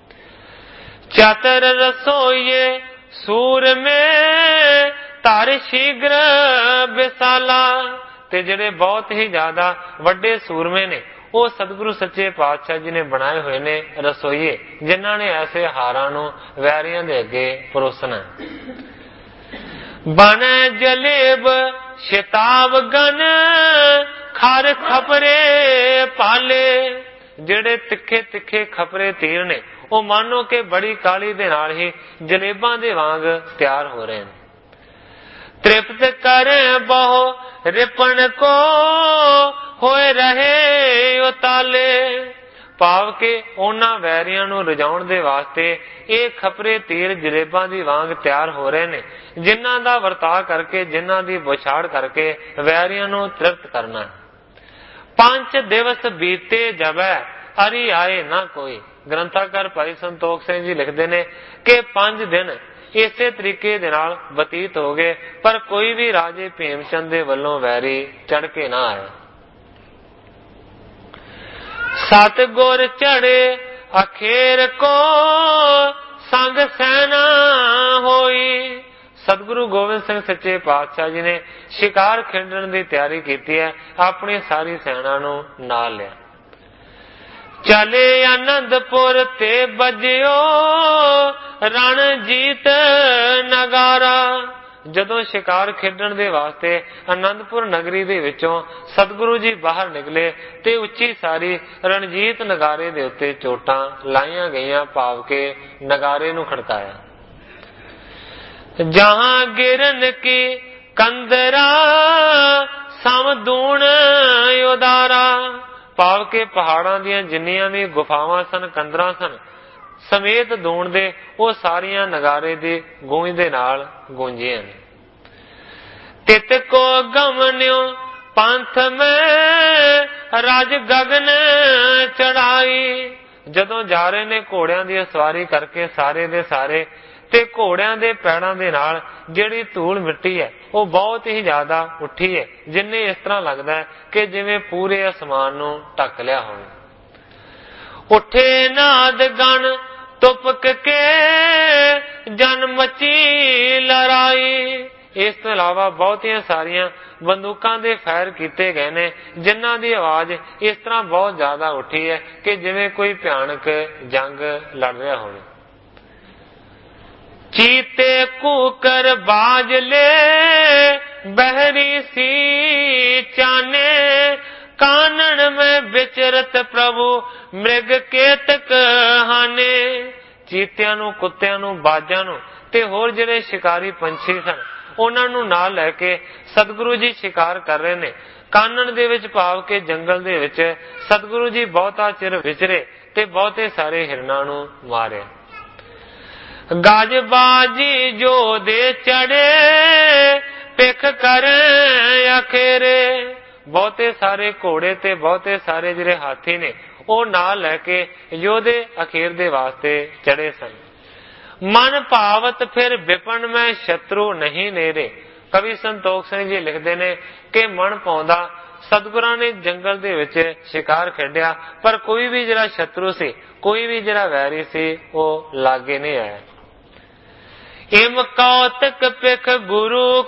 चातर रसोइये सूर में तार शीघ्र विसाला, ते जेडे बहुत ही ज्यादा वड्डे सूरमे ने वो सतगुरु सच्चे पातशाह जी ने बनाए हुए ने रसोईये जिन्हां ने ऐसे हारां नूं वैरियां दे अगे परोसना। बन जलेब शिताब गन खार खपरे पाले, जेडे तिखे तिखे खपरे तीर ने वो मानो के बड़ी काली दे नाल ही जलेबां दे वांग तैयार हो रहे हैं। तृप्त करें बहु रिपन को होए रहे उताले, ਭਾਵ ਕਿ ਉਹਨਾਂ ਵੈਰੀਆਂ ਨੂੰ ਰਜਾਉਣ ਦੇ ਵਾਸਤੇ ਇਹ ਖਪਰੇ ਤੀਰ ਜਰੇਬਾਂ ਦੀ ਵਾਂਗ ਤਿਆਰ ਹੋ ਰਹੇ ਨੇ, ਜਿਨ੍ਹਾਂ ਦਾ ਵਰਤਾਅ ਕਰਕੇ, ਜਿਨ੍ਹਾਂ ਦੀ ਬੁਛਾੜ ਕਰਕੇ ਵੈਰੀਆਂ ਨੂੰ ਤ੍ਰਿਪਤ ਕਰਨਾ। ਪੰਜ ਦਿਵਸ ਬੀਤੇ ਜਬੈ ਅਰੀ ਆਏ ਨਾ ਕੋਈ। ਗ੍ਰੰਥਾਕਾਰ ਭਾਈ ਸੰਤੋਖ ਸਿੰਘ ਜੀ ਲਿਖਦੇ ਨੇ ਕਿ ਪੰਜ ਦਿਨ ਇਸੇ ਤਰੀਕੇ ਦੇ ਨਾਲ ਬਤੀਤ ਹੋ ਗਏ, ਪਰ ਕੋਈ ਵੀ ਰਾਜੇ ਭੀਮ ਚੰਦ ਦੇ ਵੱਲੋਂ ਵੈਰੀ ਚੜ ਕੇ ਨਾ ਆਇਆ। ਸਤ ਗੁਰ ਚੜੇ ਅਖੇਰ ਕੋ ਸੰਗ ਸੈਨਾ ਹੋਈ। ਸਤਿਗੁਰੂ ਗੋਬਿੰਦ ਸਿੰਘ ਸੱਚੇ ਪਾਤਸ਼ਾਹ ਜੀ ਨੇ ਸ਼ਿਕਾਰ ਖੇਡਣ ਦੀ ਤਿਆਰੀ ਕੀਤੀ ਹੈ, ਆਪਣੀ ਸਾਰੀ ਸੈਨਾ ਨੂੰ ਨਾਲ ਲਿਆ। ਚਲੇ ਆਨੰਦਪੁਰ ਤੇ ਬੱਜਿਓ ਰਣਜੀਤ ਨਗਾਰਾ। ਜਦੋਂ ਸ਼ਿਕਾਰ ਖੇਡਣ ਦੇ ਵਾਸਤੇ ਆਨੰਦਪੁਰ ਨਗਰੀ ਦੇ ਵਿੱਚੋਂ ਸਤਿਗੁਰੂ ਜੀ ਬਾਹਰ ਨਿਕਲੇ ਤੇ ਉੱਚੀ ਸਾਰੀ ਰਣਜੀਤ ਨਗਾਰੇ ਦੇ ਉੱਤੇ ਚੋਟਾਂ ਲਾਈਆਂ ਗਈਆਂ, ਭਾਵ ਕੇ ਨਗਾਰੇ ਨੂੰ ਖੜਕਾਇਆ। ਜਹਾਂ ਗਿਰਨ ਕੀ ਕੰਦਰਾ ਸਮਦੂਣ ਉਦਾਰਾ, ਭਾਵ ਕੇ ਪਹਾੜਾਂ ਦੀਆਂ ਜਿੰਨੀਆਂ ਵੀ ਗੁਫਾਵਾਂ ਸਨ, ਕੰਦਰਾਂ ਸਨ, ਸਮੇਤ ਦੂਣ ਦੇ ਉਹ ਸਾਰੀਆਂ ਨਗਾਰੇ ਦੀ ਗੂੰਜ ਦੇ ਨਾਲ ਗੂੰਜੀਆਂ ਨੇ। ਤਿਤ ਕੋ ਗਮਨਿਓ ਪੰਥ ਮੈਂ ਰਾਜ ਗਗਨ ਚੜਾਈ। ਜਦੋਂ ਜਾ ਰਹੇ ਨੇ ਘੋੜਿਆਂ ਦੀ ਸਵਾਰੀ ਕਰਕੇ ਸਾਰੇ ਦੇ ਸਾਰੇ, ਤੇ ਘੋੜਿਆਂ ਦੇ ਪੈੜਾਂ ਦੇ ਨਾਲ ਜਿਹੜੀ ਧੂਲ ਮਿੱਟੀ ਹੈ ਉਹ ਬਹੁਤ ਹੀ ਜ਼ਿਆਦਾ ਉੱਠੀ ਹੈ, ਜਿੰਨੇ ਇਸ ਤਰ੍ਹਾਂ ਲੱਗਦਾ ਹੈ ਕਿ ਜਿਵੇਂ ਪੂਰੇ ਅਸਮਾਨ ਨੂੰ ਢੱਕ ਲਿਆ ਹੋਵੇ। ਉੱਠੇ ਨਾਦ ਗਣ ਤੁਪਕ ਕੇ ਜਨ ਮਚੀ ਲੜਾਈ। ਇਸ ਤੋਂ ਇਲਾਵਾ ਬਹੁਤੀਆਂ ਸਾਰੀਆਂ ਬੰਦੂਕਾਂ ਦੇ ਫਾਇਰ ਕੀਤੇ ਗਏ ਨੇ, ਜਿਨ੍ਹਾਂ ਦੀ ਆਵਾਜ਼ ਇਸ ਤਰ੍ਹਾਂ ਬਹੁਤ ਜ਼ਿਆਦਾ ਉੱਠੀ ਹੈ ਕਿ ਜਿਵੇਂ ਕੋਈ ਭਿਆਨਕ ਜੰਗ ਲੜ ਰਿਹਾ ਹੋਵੇ। ਚੀਤੇ ਕੂਕਰ ਬਾਜ ਲੈ ਬਹਿਰੀ ਸੀ ਚਾਨੇ, ਕਾਨਣ ਮੈਂ ਵਿਚਰਤ ਪ੍ਰਭੂ ਮ੍ਰਿਗ ਕੇਤਕ ਹਾਨੇ। ਚੀਤਿਆਂ ਨੂੰ, ਕੁੱਤਿਆਂ ਨੂੰ, ਬਾਜਾਂ ਨੂੰ ਤੇ ਹੋਰ ਜਿਹੜੇ ਸ਼ਿਕਾਰੀ ਪੰਛੀ ਸਨ ਉਹਨਾਂ ਨੂੰ ਨਾਲ ਲੈ ਕੇ ਸਤਿਗੁਰੂ ਜੀ ਸ਼ਿਕਾਰ ਕਰ ਰਹੇ ਨੇ। ਕਾਨਣ ਦੇ ਵਿੱਚ ਭਾਵ ਕੇ ਜੰਗਲ ਦੇ ਵਿੱਚ ਸਤਿਗੁਰੂ ਜੀ ਬਹੁਤਾ ਚਿਰ ਵਿਚਰੇ ਤੇ ਬਹੁਤੇ ਸਾਰੇ ਹਿਰਨਾਂ ਨੂੰ ਮਾਰਿਆ। ਗਜ ਬਾਜੀ ਜੋ ਦੇ ਚੜੇ ਪਿਖ ਕਰ ਅਖੇਰੇ। ਬਹੁਤੇ ਸਾਰੇ ਘੋੜੇ ਤੇ ਬਹੁਤੇ ਸਾਰੇ ਜਿਹੜੇ ਹਾਥੀ ਨੇ ਉਹ ਨਾਲ ਲੈ ਕੇ ਯੋਧੇ ਅਖੀਰ ਦੇ ਵਾਸਤੇ ਚੜੇ ਸਨ। ਮਨ ਭਾਵਤ ਫਿਰ ਵਿਪਨ ਮੈਂ ਸ਼ਤਰੂ ਨਹੀਂ ਨੇਰੇ। ਕਵੀ ਸੰਤੋਖ ਸਿੰਘ ਜੀ ਲਿਖਦੇ ਨੇ ਕਿ ਮਨ ਪਾਉਂਦਾ ਸਤਿਗੁਰਾਂ ਨੇ ਜੰਗਲ ਦੇ ਵਿੱਚ ਸ਼ਿਕਾਰ ਖੇਡਿਆ, ਪਰ ਕੋਈ ਵੀ ਜਿਹੜਾ ਸ਼ਤਰੂ ਸੀ, ਕੋਈ ਵੀ ਜਿਹੜਾ ਵੈਰੀ ਸੀ ਉਹ ਲਾਗੇ ਨਹੀਂ ਆਇਆ। ਇਮ ਕੌਤਕ ਪਿਖ ਗੁਰੂ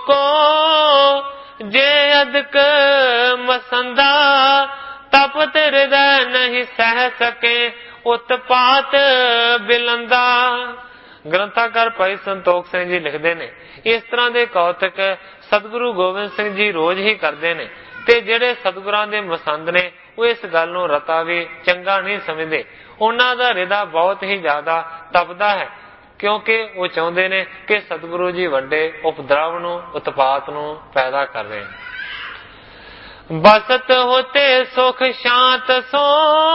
ਕੋ ਜੇ ਅਦਕ ਮਸੰਦਾ, ਤਪਤ ਹਿਰਦੈ ਨਹੀਂ ਸਹਿ ਸਕੇ ਉਤਪਾਤ ਬਿਲੰਦਾ। ਗ੍ਰੰਥਾਕਾਰ ਭਾਈ ਸੰਤੋਖ ਸਿੰਘ ਜੀ ਲਿਖਦੇ ਨੇ ਇਸ ਤਰ੍ਹਾਂ ਦੇ ਕੌਤਕ ਸਤਿਗੁਰੂ ਗੋਬਿੰਦ ਸਿੰਘ ਜੀ ਰੋਜ਼ ਹੀ ਕਰਦੇ ਨੇ, ਤੇ ਜਿਹੜੇ ਸਤਿਗੁਰਾਂ ਦੇ ਮਸੰਦ ਨੇ ਉਹ ਇਸ ਗੱਲ ਨੂੰ ਰਤਾ ਵੀ ਚੰਗਾ ਨਹੀਂ ਸਮਝਦੇ। ਉਹਨਾਂ ਦਾ ਹਿਰਦਾ ਬਹੁਤ ਹੀ ਜ਼ਿਆਦਾ ਤਪਦਾ ਹੈ, ਕਿਉਂਕਿ ਉਹ ਚਾਹੁੰਦੇ ਨੇ ਕਿ ਸਤਿਗੁਰੂ ਜੀ ਵੱਡੇ ਉਪਦਰਵ ਨੂੰ, ਉਤਪਾਤ ਨੂੰ ਪੈਦਾ ਕਰ ਰਹੇ ਨੇ। ਬਸਤ ਹੋਤੇ ਸੁਖ ਸ਼ਾਂਤ ਸੋ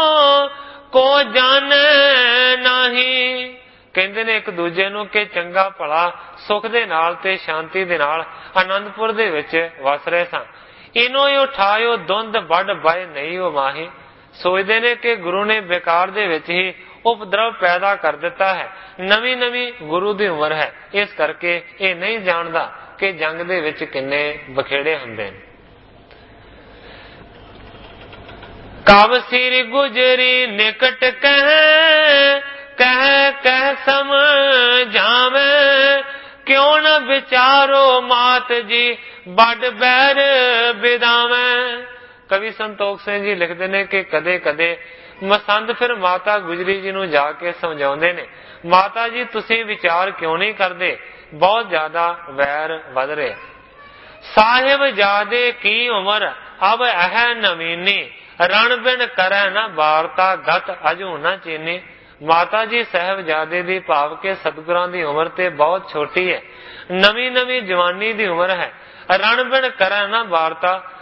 ਕੋ ਜਾਣੈ ਨਹੀਂ। ਕਹਿੰਦੇ ਨੇ ਇੱਕ ਦੂਜੇ ਨੂੰ ਕਿ ਚੰਗਾ ਭਲਾ ਸੁਖ ਦੇ ਨਾਲ ਤੇ ਸ਼ਾਂਤੀ ਦੇ ਨਾਲ ਆਨੰਦਪੁਰ ਦੇ ਵਿੱਚ ਵਸ ਰਹੇ ਸਾਂ। ਇਨੋ ਹੀ ਉਠਾਇਓ ਦੁੰਦ ਵੱਡ ਬਾਏ ਨਹੀਂ ਉਹ ਮਾਹੀ। ਸੋਚਦੇ ਨੇ ਕਿ ਗੁਰੂ ਨੇ ਬੇਕਾਰ ਦੇ ਵਿੱਚ ਹੀ ਉਪਦਰਵ ਪੈਦਾ ਕਰ ਦਿੱਤਾ ਹੈ। ਨਵੀਂ ਨਵੀਂ ਗੁਰੂ ਦੀ ਉਮਰ ਹੈ, ਇਸ ਕਰਕੇ ਇਹ ਨਹੀਂ ਜਾਣਦਾ ਕਿ ਜੰਗ ਦੇ ਵਿੱਚ ਕਿੰਨੇ ਬਖੇੜੇ ਹੁੰਦੇ ਨੇ। ਕਬ ਸਿਰ ਗੁਜਰੀ ਨਿਕਟ ਕਹਿ ਕਹਿ ਕਹਿ ਸਮਝਾਵੇਂ, ਕਿਉਂ ਨ ਵਿਚਾਰੋ ਮਾਤ ਜੀ ਵੱਡ ਬੈਰ ਬਿਦਾਵੇਂ। ਕਵੀ ਸੰਤੋਖ ਸਿੰਘ ਜੀ ਲਿਖਦੇ ਨੇ ਕਿ ਕਦੇ ਕਦੇ ਮਸੰਦ ਫਿਰ ਮਾਤਾ ਗੁਜਰੀ ਜੀ ਨੂੰ ਜਾ ਕੇ ਸਮਝਾਉਂਦੇ ਨੇ, ਮਾਤਾ ਜੀ ਤੁਸੀਂ ਵਿਚਾਰ ਕਿਉਂ ਨਹੀਂ ਕਰਦੇ, ਬਹੁਤ ਜ਼ਿਆਦਾ ਵੈਰ ਵੱਧ ਰਿਹਾ। ਸਾਹਿਬ ਜਾਦੇ ਕੀ ਉਮਰ ਅਬ ਇਹ ਨਵੀਨੀ, ਰਣ ਬਿਨ ਕਰੈ ਨਾ ਵਾਰਤਾ ਗਤ ਅਜੂ ਨਾ ਚੀਨੀ। ਮਾਤਾ ਜੀ ਸਾਹਿਬਜ਼ਾਦੇ ਦੀ ਭਾਵ ਕੇ ਸਤਿਗੁਰਾਂ ਦੀ ਉਮਰ ਤੇ ਬਹੁਤ ਛੋਟੀ ਹੈ, ਨਵੀਂ ਨਵੀਂ ਜਵਾਨੀ ਦੀ ਉਮਰ ਹੈ। ਰਣ ਬਿਨ ਕਰੈ ਨਾ ਵਾਰਤਾ,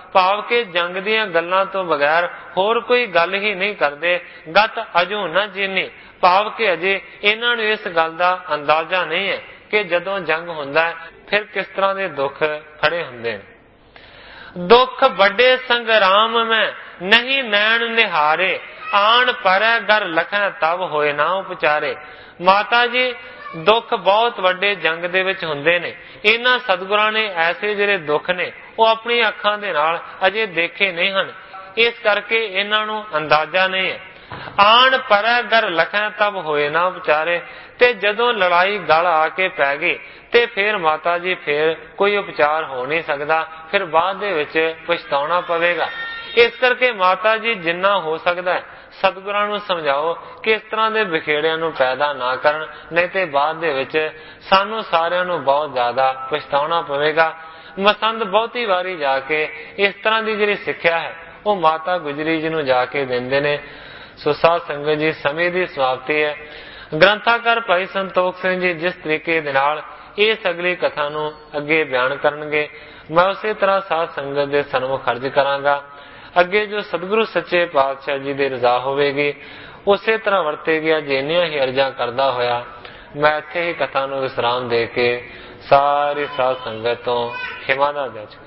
भाव के जंग दियां गल्लां तो बगैर होर कोई गल ही नहीं करते। गत अजू न जीनी, भाव के अजे इन्हां नूं इस गल दा अंदाजा नहीं है कि जदों जंग हुंदा है फिर किस तरह के दुख खड़े हुंदे ने। दुख बड़े संग्राम में नहीं नैन निहारे, आन परै घर लखै तब होए ना उपचारे। माता जी दुख बहुत वड्डे जंग दे विच हुंदे ने। इन्हां सतगुरां ने ऐसे जिहड़े दुख ने वो अपनी अखां दे नाल अजे देखे नहीं हन, इस करके इन्हां नूं अंदाजा नहीं है। आन परै घर लखै तब होए ना उपचारे, ते जदों लड़ाई गल आके पै गई ते फिर माता जी फिर कोई उपचार हो नहीं सकता, फिर बाद दे विच पछताउणा पवेगा। इस करके माता जी जिन्ना हो सकता है सतगुरां नूं समझाओ कि इस तरह के बिखेड़ियां नूं पैदा ना करन, नहीं तो बाद दे विच सानू सारियां नूं बहुत ज्यादा पछताउणा पवेगा। मसंद बहुती वारी जाके इस तरह की जिहड़ी सिक्ख्या है वो माता गुजरी जी नूं जाके दिंदे ने। सो साध संगत जी, समय की समाप्ति है। ग्रंथाकार भाई संतोख सिंह जी जिस तरीके दे नाल इस अगली कथा नूं अगे बयान करनगे, मैं उसी तरह साध संगत दे सन्मुख अर्ज करांगा। अगे जो सतगुरु सच्चे पातशाह जी दे रजा होवेगी उसे तरह वरतेगी। अज इन्नियां ही अर्जां करदा होया मैं इत्थे ही कथा नूं विश्राम दे के सारी साध संगत तो खिमा दा याचक।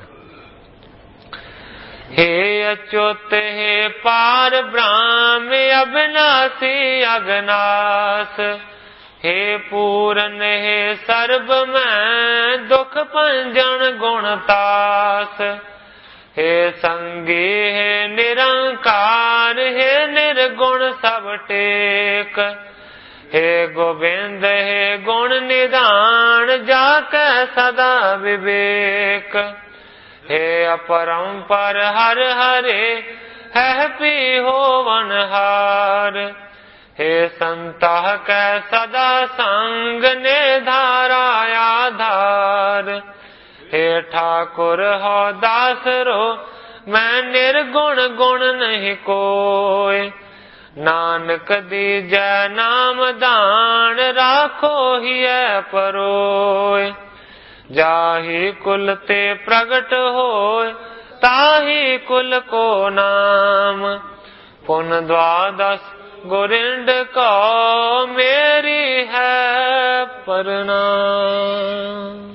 हे अच्युत हे पार ब्रह्म अविनाशी अगनास, हे पूरन हे सर्ब में दुख भंजन गुणतास। हे संगी हे निरंकार, हे निर्गुण सब टेक। हे गोविंद हे गुण निधान, जाके सदा विवेक। हे अपरंपर हर हरे, है पी होवन हार। हे संतह कै सदा संग, ने धारा आधार। हे ठाकुर हो दास रो, मैं निर्गुण गुण नहीं कोय। नानक दीजै नाम दान, राखो हिय परोय। जाहि कुल ते प्रगट होय, ताहि कुल को नाम। पुन द्वादश गोरिंड को, मेरी है प्रणाम।